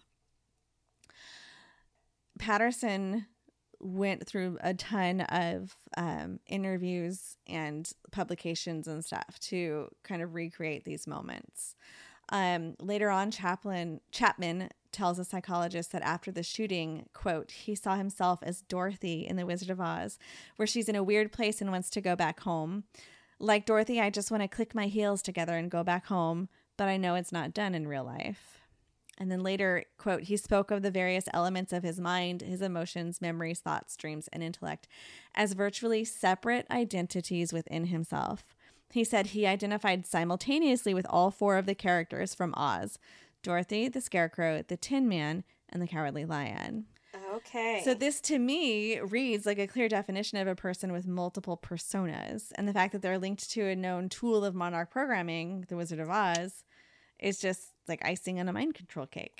Patterson went through a ton of um, interviews and publications and stuff to kind of recreate these moments. Um, later on, Chaplin, Chapman tells a psychologist that after the shooting, quote, he saw himself as Dorothy in The Wizard of Oz, where she's in a weird place and wants to go back home. Like Dorothy, I just want to click my heels together and go back home, but I know it's not done in real life. And then later, quote, he spoke of the various elements of his mind, his emotions, memories, thoughts, dreams, and intellect as virtually separate identities within himself. He said he identified simultaneously with all four of the characters from Oz: Dorothy, the Scarecrow, the Tin Man, and the Cowardly Lion. Okay. So this, to me, reads like a clear definition of a person with multiple personas. And the fact that they're linked to a known tool of monarch programming, the Wizard of Oz, is just like icing on a mind control cake.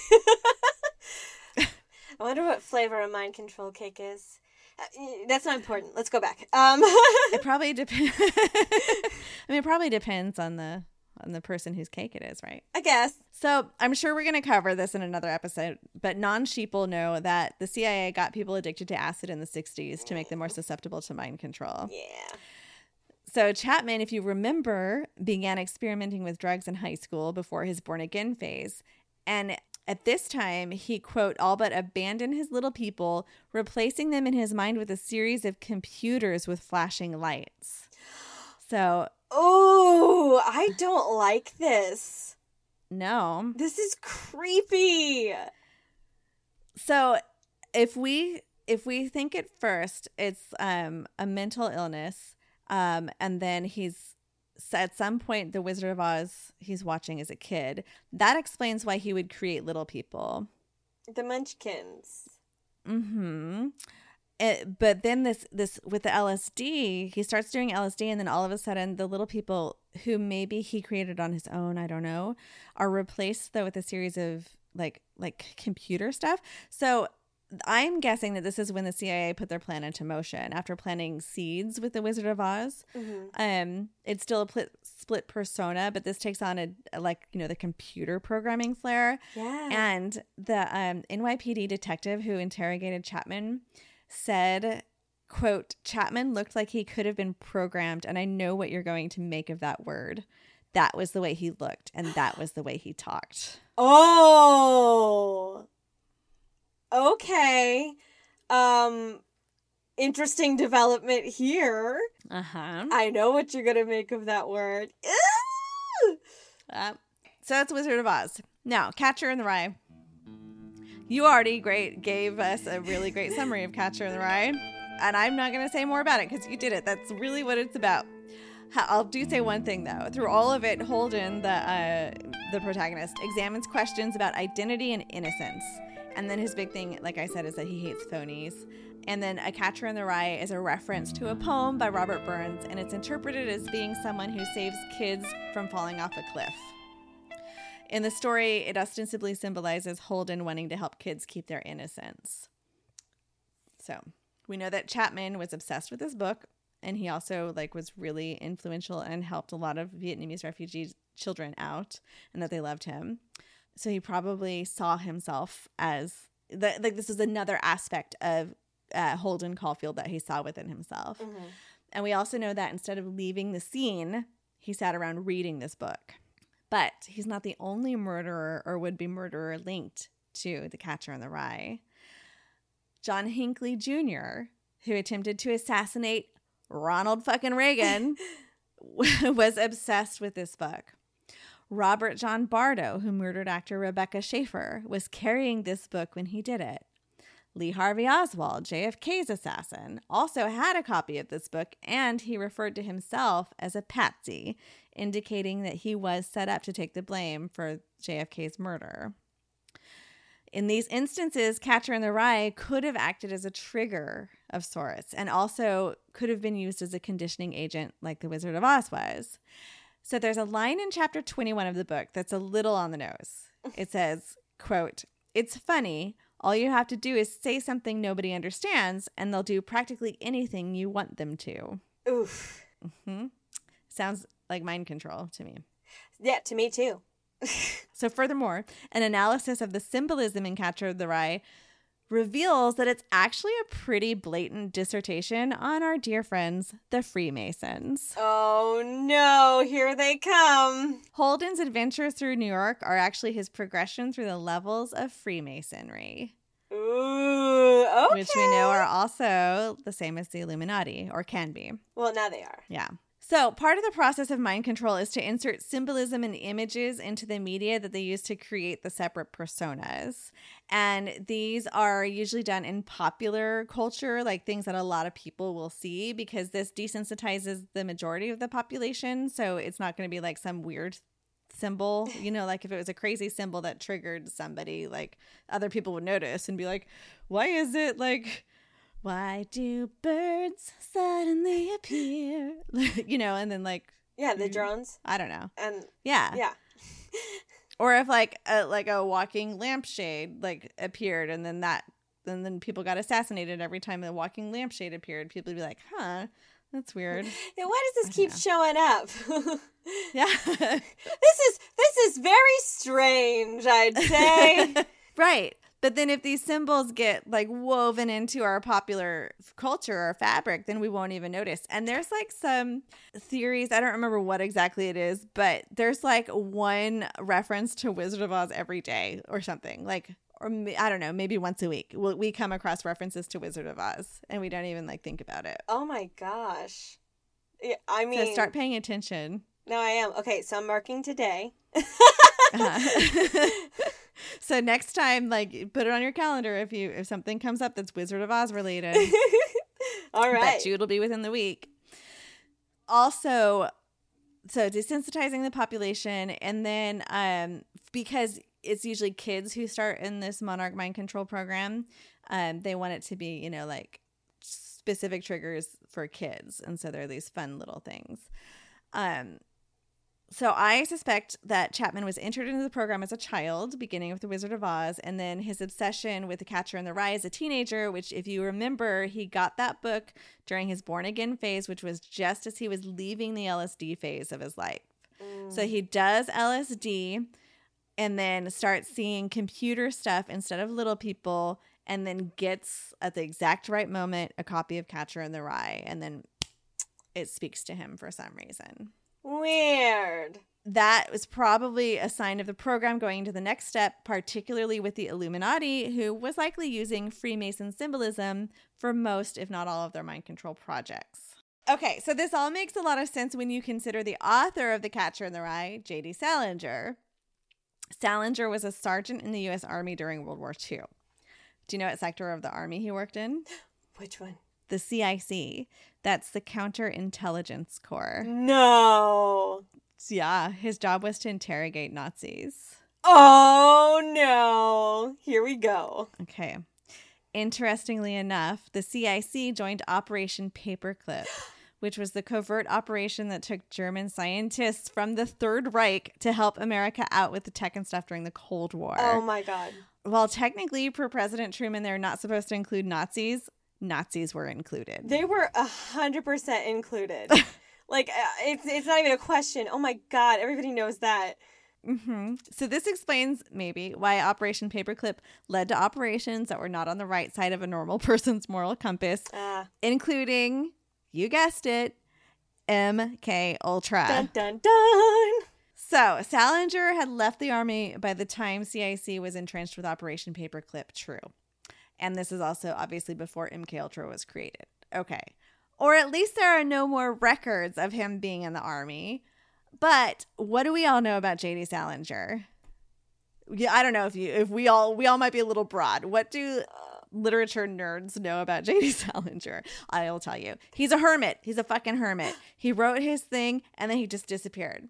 I wonder what flavor a mind control cake is. Uh, that's not important. Let's go back. Um, It probably depends. I mean, it probably depends on the on the person whose cake it is, right? I guess. So I'm sure we're going to cover this in another episode, but non-sheeple know that the C I A got people addicted to acid in the sixties to make them more susceptible to mind control. Yeah. So Chapman, if you remember, began experimenting with drugs in high school before his born-again phase. And At this time, he, quote, all but abandoned his little people, replacing them in his mind with a series of computers with flashing lights. So... Oh, I don't like this. No. This is creepy. So if we if we think at first it's um, a mental illness, um, and then he's at some point the Wizard of Oz he's watching as a kid, that explains why he would create little people. The Munchkins. Mm-hmm. It, but then this this with the L S D, he starts doing L S D, and then all of a sudden the little people who maybe he created on his own, I don't know, are replaced though with a series of like like computer stuff. So I'm guessing that this is when the C I A put their plan into motion after planting seeds with the Wizard of Oz. Mm-hmm. Um, it's still a pl- split persona, but this takes on a, a like you know the computer programming flair. Yeah. And the um, N Y P D detective who interrogated Chapman said, quote, Chapman looked like he could have been programmed, and I know what you're going to make of that word. That was the way he looked, and that was the way he talked. Oh, okay. Um, interesting development here. Uh-huh. I know what you're going to make of that word. Uh, so that's Wizard of Oz. Now, Catcher in the Rye. You already great gave us a really great summary of Catcher in the Rye, and I'm not going to say more about it because you did it. That's really what it's about. I'll do say one thing, though. Through all of it, Holden, the uh, the protagonist, examines questions about identity and innocence. And then his big thing, like I said, is that he hates phonies. And then A Catcher in the Rye is a reference to a poem by Robert Burns, and it's interpreted as being someone who saves kids from falling off a cliff. In the story, it ostensibly symbolizes Holden wanting to help kids keep their innocence. So we know that Chapman was obsessed with this book, and he also like was really influential and helped a lot of Vietnamese refugee children out, and that they loved him. So he probably saw himself as the, like this is another aspect of uh, Holden Caulfield that he saw within himself. Mm-hmm. And we also know that instead of leaving the scene, he sat around reading this book. But he's not the only murderer or would-be murderer linked to The Catcher in the Rye. John Hinckley Junior, who attempted to assassinate Ronald fucking Reagan, was obsessed with this book. Robert John Bardo, who murdered actor Rebecca Schaeffer, was carrying this book when he did it. Lee Harvey Oswald, J F K's assassin, also had a copy of this book, and he referred to himself as a patsy, indicating that he was set up to take the blame for J F K's murder. In these instances, Catcher in the Rye could have acted as a trigger of sorts, and also could have been used as a conditioning agent like the Wizard of Oz was. So there's a line in chapter twenty-one of the book that's a little on the nose. It says, quote, "It's funny. All you have to do is say something nobody understands, and they'll do practically anything you want them to." Oof. Mm-hmm. Sounds like mind control to me. Yeah, to me too. So furthermore, an analysis of the symbolism in Catcher in the Rye reveals that it's actually a pretty blatant dissertation on our dear friends, the Freemasons. Oh no, here they come. Holden's adventures through New York are actually his progression through the levels of Freemasonry. Ooh, okay. Which we know are also the same as the Illuminati, or can be. Well, now they are. Yeah. So part of the process of mind control is to insert symbolism and images into the media that they use to create the separate personas. And these are usually done in popular culture, like things that a lot of people will see, because this desensitizes the majority of the population. So it's not going to be like some weird symbol, you know, like if it was a crazy symbol that triggered somebody, like other people would notice and be like, why is it like... Why do birds suddenly appear? You know, and then like... Yeah, the drones. I don't know. And yeah. Yeah. Or if like a, like a walking lampshade like appeared, and then that... And then people got assassinated every time the walking lampshade appeared. People would be like, huh, that's weird. Yeah, why does this keep know. showing up? Yeah. This is, this is very strange, I'd say. Right. But then if these symbols get like woven into our popular culture or fabric, then we won't even notice. And there's like some theories. I don't remember what exactly it is, but there's like one reference to Wizard of Oz every day or something. Like, or I don't know, maybe once a week we'll, we come across references to Wizard of Oz and we don't even like think about it. Oh my gosh. Yeah, I mean. So start paying attention. No, I am. Okay, so I'm marking today. uh-huh. So next time, like, put it on your calendar if you if something comes up that's Wizard of Oz related. All right. Bet you it'll be within the week. Also, so desensitizing the population, and then um, because it's usually kids who start in this Monarch mind control program, um, they want it to be, you know, like specific triggers for kids, and so there are these fun little things. Um. So I suspect that Chapman was entered into the program as a child, beginning with The Wizard of Oz, and then his obsession with The Catcher in the Rye as a teenager, which if you remember, he got that book during his born-again phase, which was just as he was leaving the L S D phase of his life. Mm. So he does L S D and then starts seeing computer stuff instead of little people, and then gets, at the exact right moment, a copy of Catcher in the Rye, and then it speaks to him for some reason. Weird. That was probably a sign of the program going to the next step, particularly with the Illuminati, who was likely using Freemason symbolism for most, if not all, of their mind control projects. Okay, so this all makes a lot of sense when you consider the author of The Catcher in the Rye, J D Salinger. Salinger was a sergeant in the U S Army during World War Two. Do you know what sector of the Army he worked in? Which one? The C I C. That's the Counterintelligence Corps. No. Yeah, his job was to interrogate Nazis. Oh, no. Here we go. Okay. Interestingly enough, the C I C joined Operation Paperclip, which was the covert operation that took German scientists from the Third Reich to help America out with the tech and stuff during the Cold War. Oh, my God. While technically, per President Truman, they're not supposed to include Nazis, Nazis were included. They were one hundred percent included. Like, uh, it's it's not even a question. Oh, my God. Everybody knows that. Mm-hmm. So this explains, maybe, why Operation Paperclip led to operations that were not on the right side of a normal person's moral compass, uh. including, you guessed it, M K Ultra. Dun, dun, dun. So Salinger had left the Army by the time C I C was entrenched with Operation Paperclip. True. And this is also obviously before M K Ultra was created. Okay. Or at least there are no more records of him being in the Army. But what do we all know about J D Salinger? Yeah, I don't know if you if we all we all might be a little broad. What do uh, literature nerds know about J D Salinger? I'll tell you. He's a hermit. He's a fucking hermit. He wrote his thing and then he just disappeared.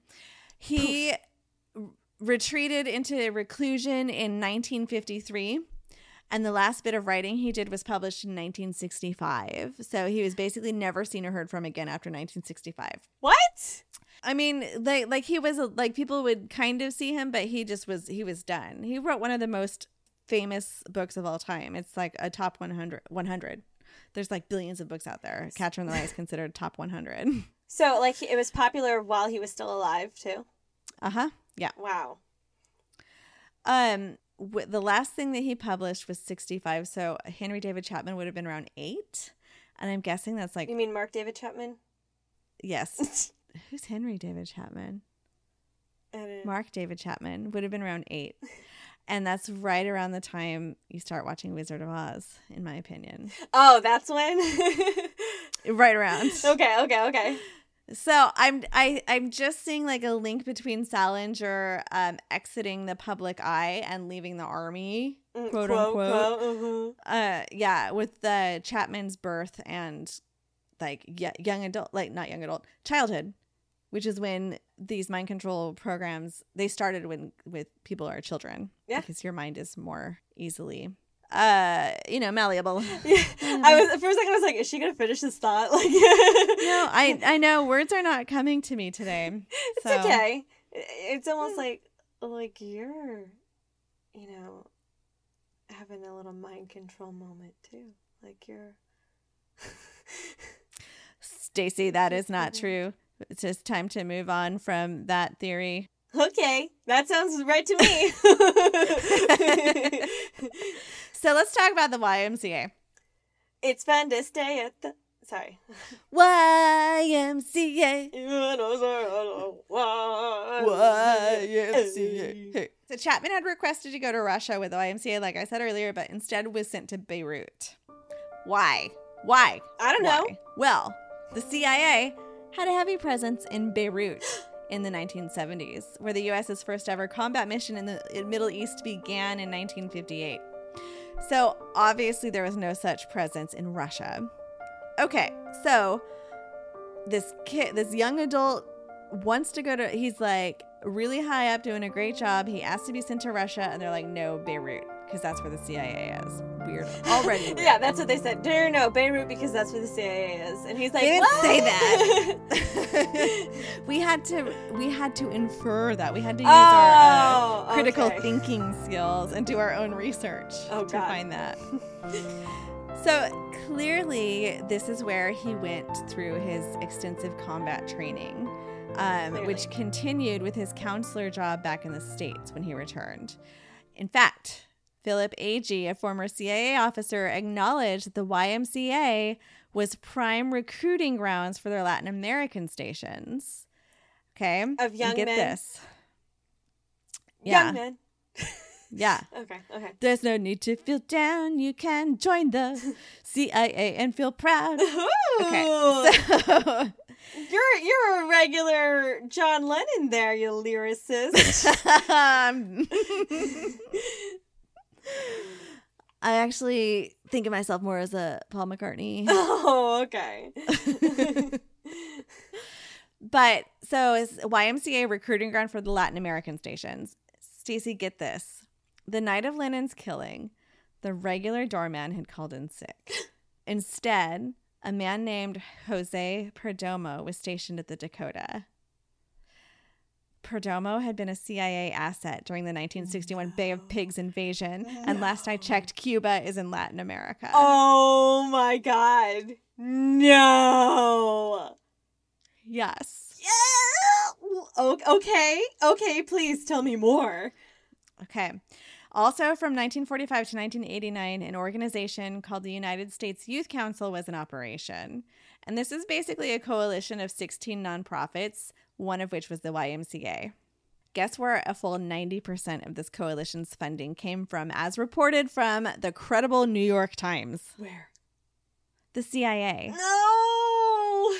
He r- retreated into reclusion in nineteen fifty-three. And the last bit of writing he did was published in nineteen sixty-five. So he was basically never seen or heard from again after nineteen sixty-five. What? I mean, like, like he was, like, people would kind of see him, but he just was, he was done. He wrote one of the most famous books of all time. It's like a top one hundred. one hundred. There's like billions of books out there. Catcher in the Rye is considered top one hundred. So, like, it was popular while he was still alive, too? Uh-huh. Yeah. Wow. Um... The last thing that he published was sixty-five, so Henry David Chapman would have been around eight, and I'm guessing that's like... You mean Mark David Chapman? Yes. Who's Henry David Chapman? I don't know. Mark David Chapman would have been around eight, and that's right around the time you start watching Wizard of Oz, in my opinion. Oh, that's when? Right around. Okay, okay, okay. So I'm I I'm just seeing like a link between Salinger um, exiting the public eye and leaving the Army, mm, quote, quote unquote. Quote, uh-huh. Uh, yeah, with the Chapman's birth and like y- young adult, like not young adult, childhood, which is when these mind control programs they started when with people are children. Yeah, because your mind is more easily. Uh, you know, malleable. Yeah. I was for a second. I was like, "Is she gonna finish this thought?" Like, no, I I know words are not coming to me today. It's so. okay. It's almost like like you're, you know, having a little mind control moment too. Like you're. Stacy, that is not true. It's just time to move on from that theory. Okay, that sounds right to me. So let's talk about the Y M C A. It's fun to stay at the... Sorry. Y M C A. Y M C A. Hey. So Chapman had requested to go to Russia with the Y M C A, like I said earlier, but instead was sent to Beirut. Why? Why? I don't Why? know. Well, the C I A had a heavy presence in Beirut in the nineteen seventies, where the U S's first ever combat mission in the Middle East began in nineteen fifty-eight. So obviously there was no such presence in Russia. Okay, so this kid, this young adult wants to go to, he's like really high up doing a great job. He asked to be sent to Russia, and they're like, no, Beirut, because that's where the C I A is. Weird. Already weird. Yeah, that's what they said. No, no, Beirut, because that's where the C I A is. And he's like, they didn't what? say that. we had to we had to infer that. We had to use Oh, our uh, critical okay. thinking skills and do our own research Oh, to God. find that. So clearly, this is where he went through his extensive combat training, um, Clearly. which continued with his counselor job back in the States when he returned. In fact, Philip Agee, a former C I A officer, acknowledged that the Y M C A was prime recruiting grounds for their Latin American stations. Okay? Of young And get men. this. Yeah. Young men. Yeah. Okay, okay. There's no need to feel down. You can join the C I A and feel proud. Okay. Ooh. So, You're you're a regular John Lennon there, you lyricist. um, I actually think of myself more as a Paul McCartney. Oh, okay. But so is Y M C A recruiting ground for the Latin American stations. Stacey, get this. The night of Lennon's killing, the regular doorman had called in sick. Instead, a man named Jose Perdomo was stationed at the Dakota. Perdomo had been a C I A asset during the nineteen sixty-one no. Bay of Pigs invasion, no. and last I checked, Cuba is in Latin America. Oh my God. No. Yes. Yeah. Okay. Okay, please tell me more. Okay. Also, from nineteen forty-five to nineteen eighty-nine, an organization called the United States Youth Council was in operation. And this is basically a coalition of sixteen nonprofits, one of which was the Y M C A. Guess where a full ninety percent of this coalition's funding came from, as reported from the credible New York Times? Where? The C I A. No!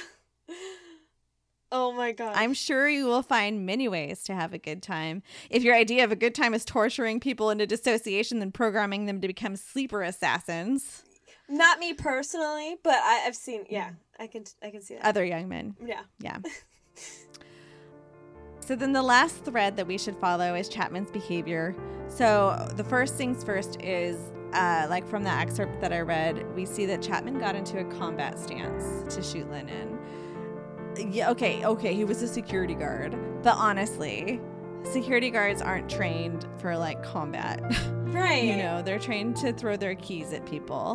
Oh my God. I'm sure you will find many ways to have a good time. If your idea of a good time is torturing people into dissociation, then programming them to become sleeper assassins. Not me personally, but I, I've seen, yeah, I can I can see that. Other young men. Yeah. Yeah. So then the last thread that we should follow is Chapman's behavior. So the first things first is, uh, like from the excerpt that I read, we see that Chapman got into a combat stance to shoot Lennon. Yeah, okay, okay, he was a security guard. But honestly, security guards aren't trained for, like, combat. Right. You know, they're trained to throw their keys at people.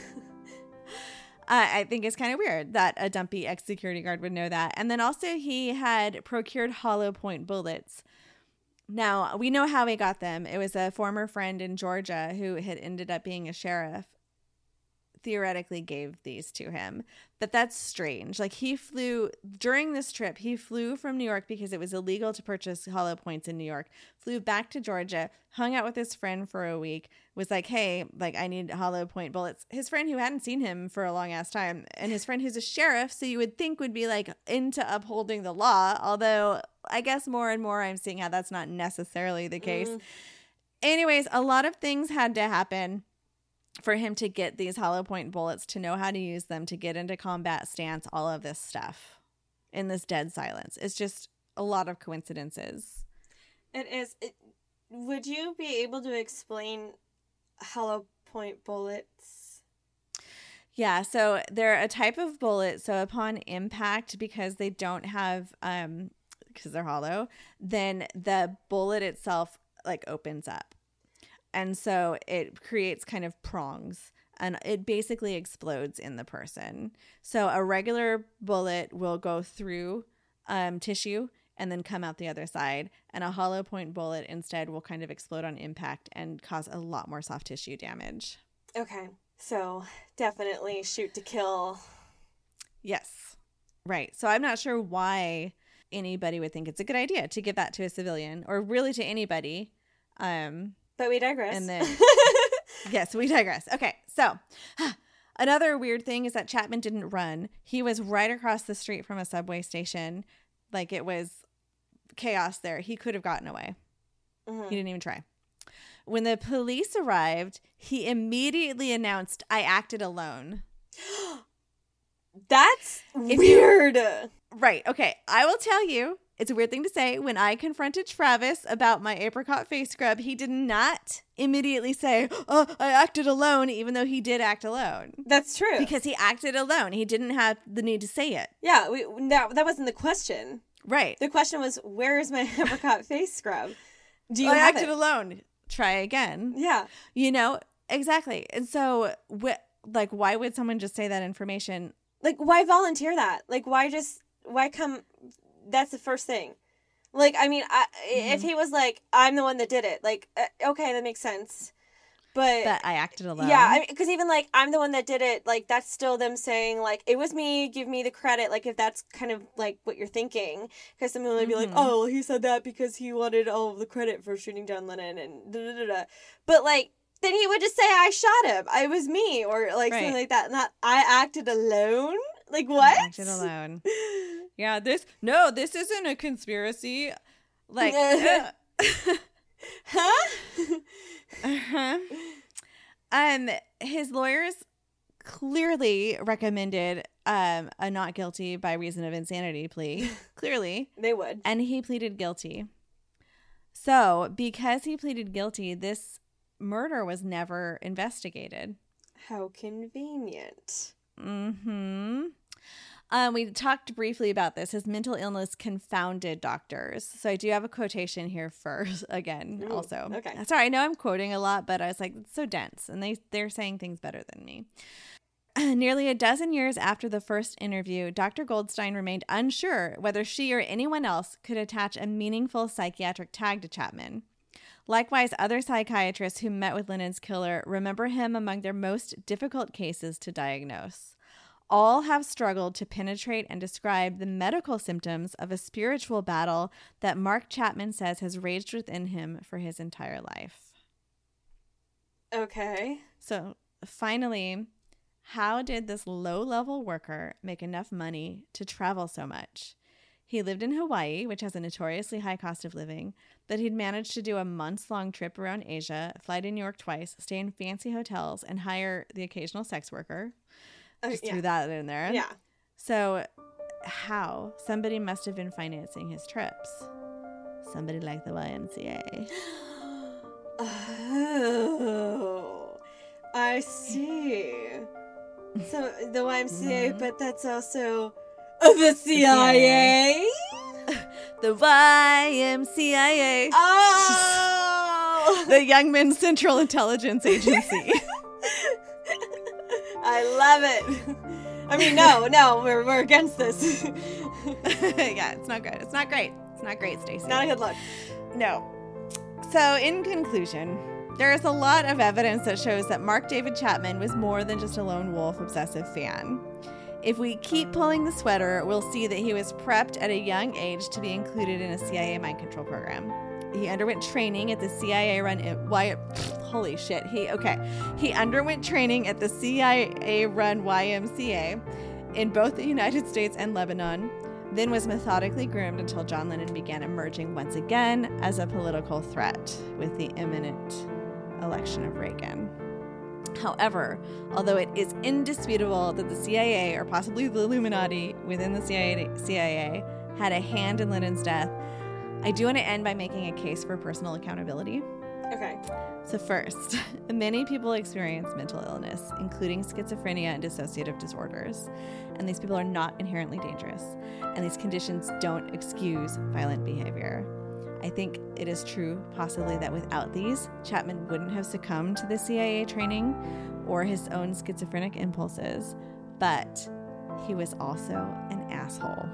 Uh, I think it's kind of weird that a dumpy ex-security guard would know that. And then also he had procured hollow point bullets. Now, we know how he got them. It was a former friend in Georgia who had ended up being a sheriff, theoretically gave these to him. But that's strange. Like, he flew during this trip, he flew from New York because it was illegal to purchase hollow points in New York, flew back to Georgia, hung out with his friend for a week, was like, hey, like, I need hollow point bullets. His friend who hadn't seen him for a long ass time, and his friend who's a sheriff, so you would think would be like into upholding the law, although I guess more and more I'm seeing how that's not necessarily the case. Mm. Anyways, a lot of things had to happen for him to get these hollow point bullets, to know how to use them, to get into combat stance, all of this stuff in this dead silence. It's just a lot of coincidences. It is. It, would you be able to explain hollow point bullets? Yeah, so they're a type of bullet. So upon impact, because they don't have, um, because they're hollow, then the bullet itself like opens up. And so it creates kind of prongs, and it basically explodes in the person. So a regular bullet will go through um, tissue and then come out the other side. And a hollow point bullet instead will kind of explode on impact and cause a lot more soft tissue damage. Okay. So definitely shoot to kill. Yes. Right. So I'm not sure why anybody would think it's a good idea to give that to a civilian, or really to anybody. Um, but we digress. And then, yes, we digress. Okay. So another weird thing is that Chapman didn't run. He was right across the street from a subway station. Like, it was chaos there. He could have gotten away. Mm-hmm. He didn't even try. When the police arrived, he immediately announced, "I acted alone." That's if weird. You, right. Okay. I will tell you, it's a weird thing to say. When I confronted Travis about my apricot face scrub, he did not immediately say, "Oh, I acted alone," even though he did act alone. That's true. Because he acted alone. He didn't have the need to say it. Yeah. We, that, that wasn't the question. Right. The question was, where is my apricot face scrub? Do you I have acted it? alone. Try again. Yeah. You know, exactly. And so, wh- like, why would someone just say that information? Like, why volunteer that? Like, why just, why come, that's the first thing. Like, I mean, I, mm-hmm. if he was like, "I'm the one that did it," like, uh, okay, that makes sense. But, but I acted alone. Yeah, because I mean, even like, "I'm the one that did it," like, that's still them saying, like, "It was me, give me the credit." Like, if that's kind of like what you're thinking. Because someone would be mm-hmm. like, "Oh, well, he said that because he wanted all of the credit for shooting John Lennon," and da da da da. But, like, then he would just say, "I shot him. I was me," or like right. something like that. Not, "I acted alone." Like, what? I acted alone. Yeah, this, no, this isn't a conspiracy. Like, uh, huh? uh-huh. Um, his lawyers clearly recommended um a not guilty by reason of insanity plea. Clearly. They would. And he pleaded guilty. So, because he pleaded guilty, this murder was never investigated. How convenient. Mm-hmm. Um, we talked briefly about this. His mental illness confounded doctors. So I do have a quotation here first, again, Ooh, also. Okay. Sorry, I know I'm quoting a lot, but I was like, it's so dense. And they, they're saying things better than me. Nearly a dozen years after the first interview, Doctor Goldstein remained unsure whether she or anyone else could attach a meaningful psychiatric tag to Chapman. Likewise, other psychiatrists who met with Lennon's killer remember him among their most difficult cases to diagnose. All have struggled to penetrate and describe the medical symptoms of a spiritual battle that Mark Chapman says has raged within him for his entire life. Okay. So, finally, how did this low-level worker make enough money to travel so much? He lived in Hawaii, which has a notoriously high cost of living, but he'd managed to do a months-long trip around Asia, fly to New York twice, stay in fancy hotels, and hire the occasional sex worker. Just uh, yeah. threw that in there. Yeah. So, how? Somebody must have been financing his trips. Somebody like the Y M C A. Oh, I see. So, the Y M C A, mm-hmm. but that's also the C I A? The Y M C A. Oh! The Young Men's Central Intelligence Agency. I love it. I mean, no, no, we're we're against this. Yeah, it's not good. It's not great. It's not great, Stacey. Not a good look. No. So, in conclusion, there is a lot of evidence that shows that Mark David Chapman was more than just a lone wolf obsessive fan. If we keep pulling the sweater, we'll see that he was prepped at a young age to be included in a C I A mind control program. He underwent training at the C I A run why holy shit. He okay. He underwent training at the C I A run Y M C A in both the United States and Lebanon, then was methodically groomed until John Lennon began emerging once again as a political threat with the imminent election of Reagan. However, although it is indisputable that the C I A, or possibly the Illuminati within the C I A, C I A had a hand in Lennon's death, I do want to end by making a case for personal accountability. Okay. So first, many people experience mental illness, including schizophrenia and dissociative disorders. And these people are not inherently dangerous. And these conditions don't excuse violent behavior. I think it is true, possibly, that without these, Chapman wouldn't have succumbed to the C I A training or his own schizophrenic impulses. But he was also an asshole.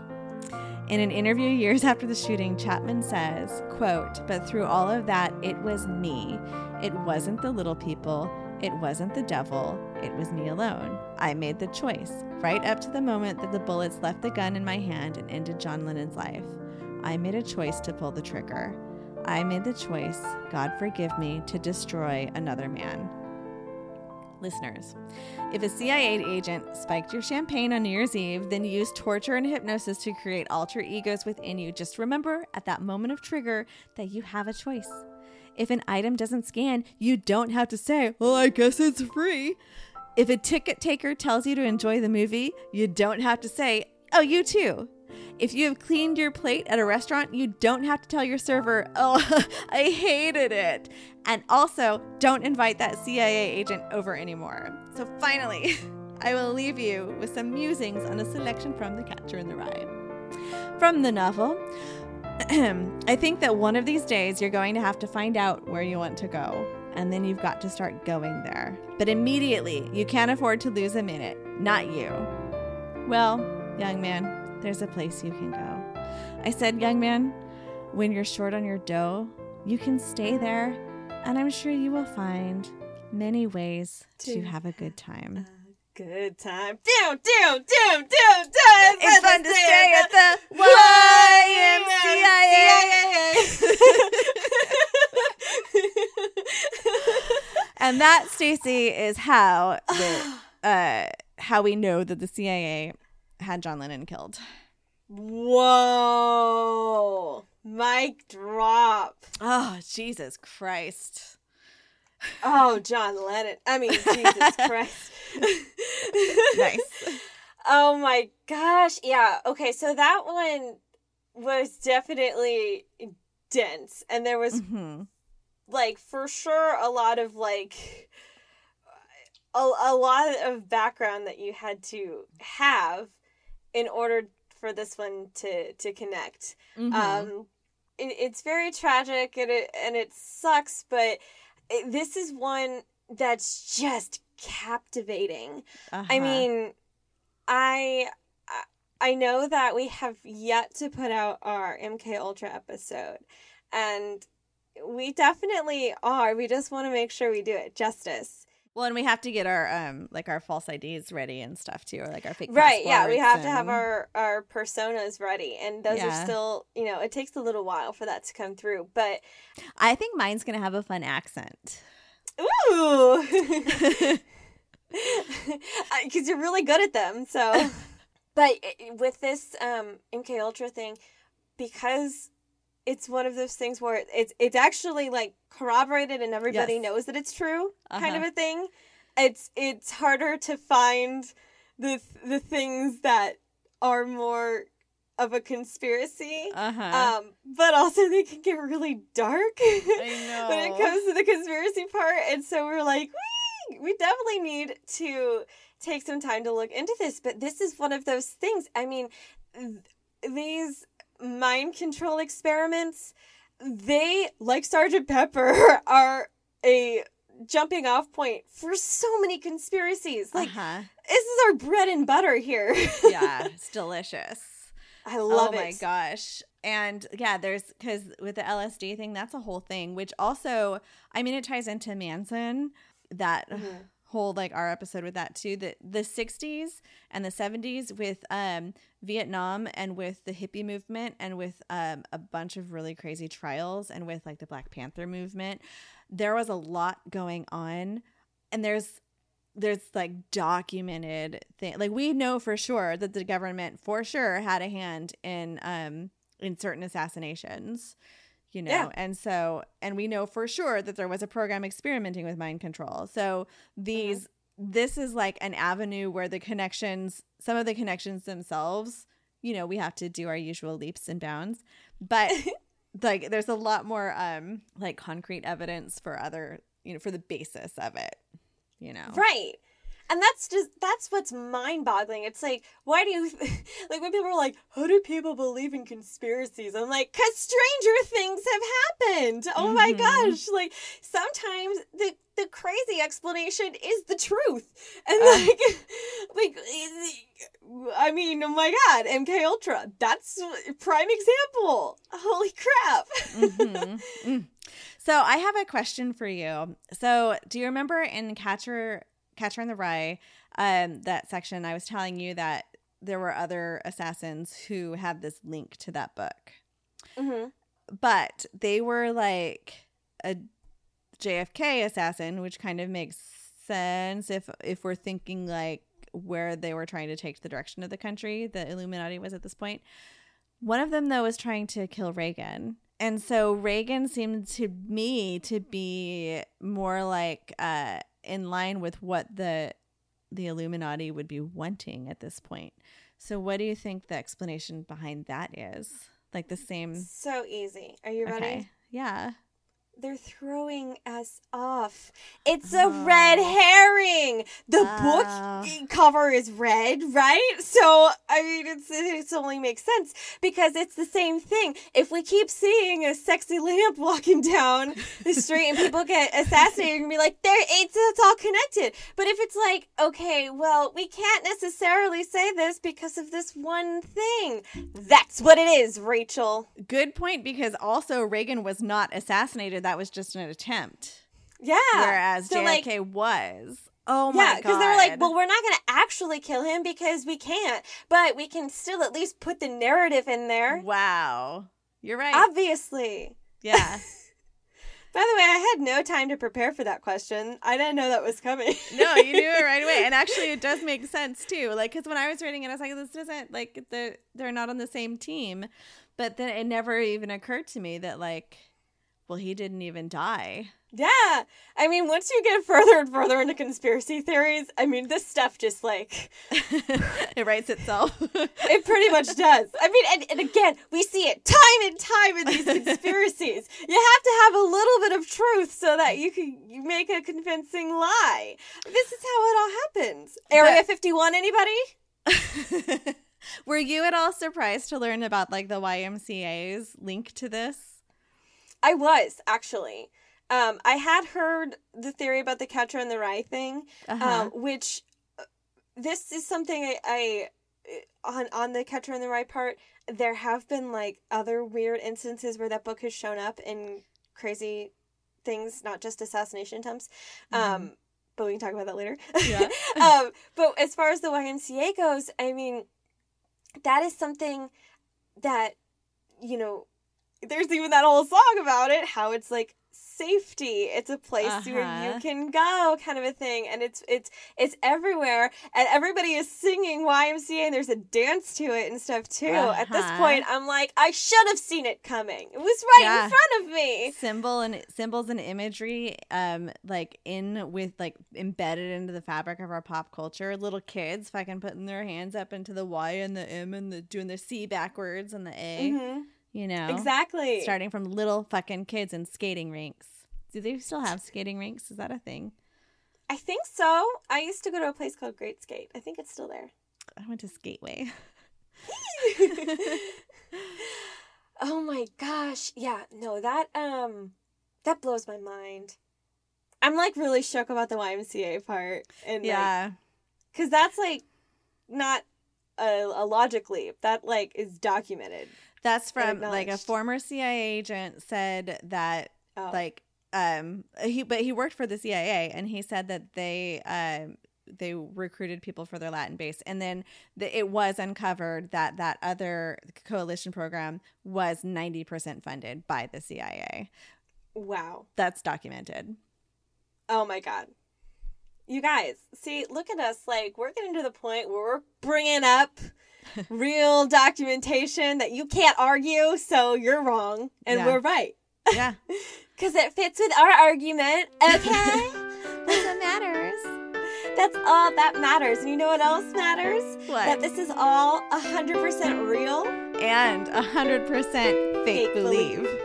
In an interview years after the shooting, Chapman says, quote, "But through all of that, it was me. It wasn't the little people. It wasn't the devil. It was me alone. I made the choice, right up to the moment that the bullets left the gun in my hand and ended John Lennon's life. I made a choice to pull the trigger. I made the choice, God forgive me, to destroy another man." Listeners, if a C I A agent spiked your champagne on New Year's Eve, then used torture and hypnosis to create alter egos within you, just remember at that moment of trigger that you have a choice. If an item doesn't scan, you don't have to say, "Well, I guess it's free." If a ticket taker tells you to enjoy the movie, you don't have to say, "Oh, you too." If you have cleaned your plate at a restaurant, you don't have to tell your server, "Oh, I hated it." And also, don't invite that C I A agent over anymore. So finally, I will leave you with some musings on a selection from The Catcher in the Rye. From the novel, I think that one of these days you're going to have to find out where you want to go, and then you've got to start going there. But immediately, you can't afford to lose a minute. Not you. Well, young man, there's a place you can go. I said, young man, when you're short on your dough, you can stay there, and I'm sure you will find many ways to, to have a good time. A good time. Down, down, down, down, down. It's fun to stay at the Y M C A. And that, Stacey, is how the, uh, how we know that the C I A had John Lennon killed. Whoa. Mic drop. Oh, Jesus Christ. Oh, John Lennon. I mean, Jesus Christ. Nice. Oh my gosh. Yeah. Okay. So that one was definitely dense. And there was, mm-hmm. like, for sure, a lot of, like, a, a lot of background that you had to have in order for this one to, to connect. Mm-hmm. Um, it, it's very tragic and it, and it sucks, but it, this is one that's just captivating. Uh-huh. I mean, I I know that we have yet to put out our M K Ultra episode, and we definitely are. We just want to make sure we do it justice. Well, and we have to get our um like our false I Ds ready and stuff too, or like our fake right. Yeah, we have and... to have our our personas ready, and those yeah. are still, you know, it takes a little while for that to come through. But I think mine's gonna have a fun accent. Ooh, because you're really good at them. So, but with this um M K Ultra thing, because it's one of those things where it's it's actually like corroborated and everybody yes. knows that it's true, uh-huh. kind of a thing. It's it's harder to find the the things that are more of a conspiracy, uh-huh. um, but also they can get really dark I know. when it comes to the conspiracy part. And so we're like, we we definitely need to take some time to look into this. But this is one of those things. I mean, th- these mind control experiments, they, like Sergeant Pepper, are a jumping off point for so many conspiracies. Like, uh-huh. this is our bread and butter here. Yeah, it's delicious. I love oh it. Oh my gosh. And yeah, there's, because with the L S D thing, that's a whole thing, which also, I mean, it ties into Manson, that mm-hmm. whole, like, our episode with that too, that the sixties and the seventies with um Vietnam and with the hippie movement and with um a bunch of really crazy trials and with like the Black Panther movement, there was a lot going on. And there's there's like documented thing, like we know for sure that the government for sure had a hand in um in certain assassinations, you know. Yeah. And so, and we know for sure that there was a program experimenting with mind control. So these mm-hmm. this is like an avenue where the connections, some of the connections themselves, you know, we have to do our usual leaps and bounds, but like there's a lot more um like concrete evidence for other, you know, for the basis of it, you know. Right. And that's just, that's what's mind-boggling. It's like, why do you, like when people are like, how do people believe in conspiracies? I'm like, because stranger things have happened. Oh mm-hmm. my gosh. Like sometimes the, the crazy explanation is the truth. And Uh. like, like, I mean, oh my God, M K Ultra. That's a prime example. Holy crap. Mm-hmm. Mm. So I have a question for you. So do you remember in Catcher Catcher in the Rye, um, that section I was telling you that there were other assassins who had this link to that book? Mm-hmm. But they were like a J F K assassin, which kind of makes sense if if we're thinking like where they were trying to take the direction of the country, the Illuminati was at this point. One of them, though, was trying to kill Reagan. And so Reagan seemed to me to be more like uh, in line with what the the Illuminati would be wanting at this point. So what do you think the explanation behind that is? Like the same. So easy. Are you Okay. ready? Yeah. They're throwing us off. It's a oh. red herring. The oh. book cover is red, right? So, I mean, it's it only makes sense because it's the same thing. If we keep seeing a sexy lamp walking down the street and people get assassinated and be like, there, it's, it's all connected. But if it's like, okay, well, we can't necessarily say this because of this one thing. That's what it is, Rachel. Good point, because also Reagan was not assassinated. That was just an attempt. Yeah. Whereas so J F K like, was. Oh my yeah, God. Yeah, because they're like, well, we're not going to actually kill him because we can't. But we can still at least put the narrative in there. Wow. You're right. Obviously. Yeah. By the way, I had no time to prepare for that question. I didn't know that was coming. No, you knew it right away. And actually, it does make sense, too. Like, because when I was reading it, I was like, this doesn't, like, they're, they're not on the same team. But then it never even occurred to me that, like, well, he didn't even die. Yeah. I mean, once you get further and further into conspiracy theories, I mean, this stuff just like... it writes itself. It pretty much does. I mean, and, and again, we see it time and time in these conspiracies. You have to have a little bit of truth so that you can you make a convincing lie. This is how it all happens. Area but- fifty-one, anybody? Were you at all surprised to learn about, like, the Y M C A's link to this? I was, actually. Um, I had heard the theory about the Catcher in the Rye thing, uh-huh. um, which uh, this is something I, I on on the Catcher in the Rye part. There have been like other weird instances where that book has shown up in crazy things, not just assassination attempts. Mm-hmm. Um, but we can talk about that later. Yeah. um, but as far as the Y M C A goes, I mean, that is something that, you know, there's even that whole song about it, how it's like safety. It's a place uh-huh. where you can go, kind of a thing, and it's it's it's everywhere, and everybody is singing Y M C A, and there's a dance to it and stuff too. Uh-huh. At this point, I'm like, I should have seen it coming. It was right yeah. in front of me. Symbol and symbols and imagery, um, like in with like embedded into the fabric of our pop culture. Little kids fucking putting their hands up into the Y and the M and the doing the C backwards and the A. Mm-hmm. You know, exactly. Starting from little fucking kids in skating rinks. Do they still have skating rinks? Is that a thing? I think so. I used to go to a place called Great Skate. I think it's still there. I went to Skateway. Oh my gosh. Yeah, no, that um that blows my mind. I'm like really shook about the Y M C A part. And yeah. Like, cause that's like not a, a logic leap. That like is documented. That's from like a former C I A agent said that oh. like um he but he worked for the C I A, and he said that they um they recruited people for their Latin base, and then the, it was uncovered that that other coalition program was ninety percent funded by the C I A. Wow. That's documented. Oh my God. You guys, see, look at us. Like, we're getting to the point where we're bringing up real documentation that you can't argue, so you're wrong, and yeah. we're right. Yeah. Because it fits with our argument, okay? That's what matters. That's all that matters. And you know what else matters? What? That this is all one hundred percent real. And one hundred percent fake, fake believe. believe.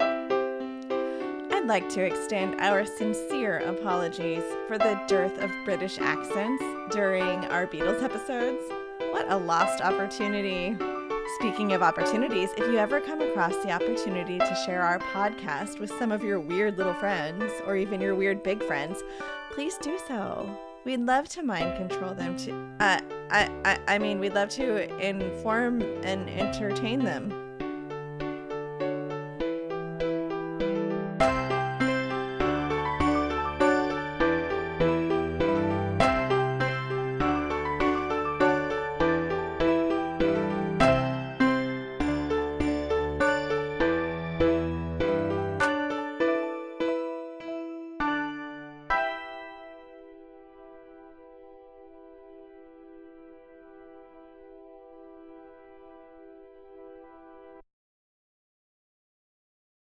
I'd like to extend our sincere apologies for the dearth of British accents during our Beatles episodes. What a lost opportunity. Speaking of opportunities, if you ever come across the opportunity to share our podcast with some of your weird little friends or even your weird big friends, please do so. We'd love to mind control them to, uh, I, I, I mean, we'd love to inform and entertain them.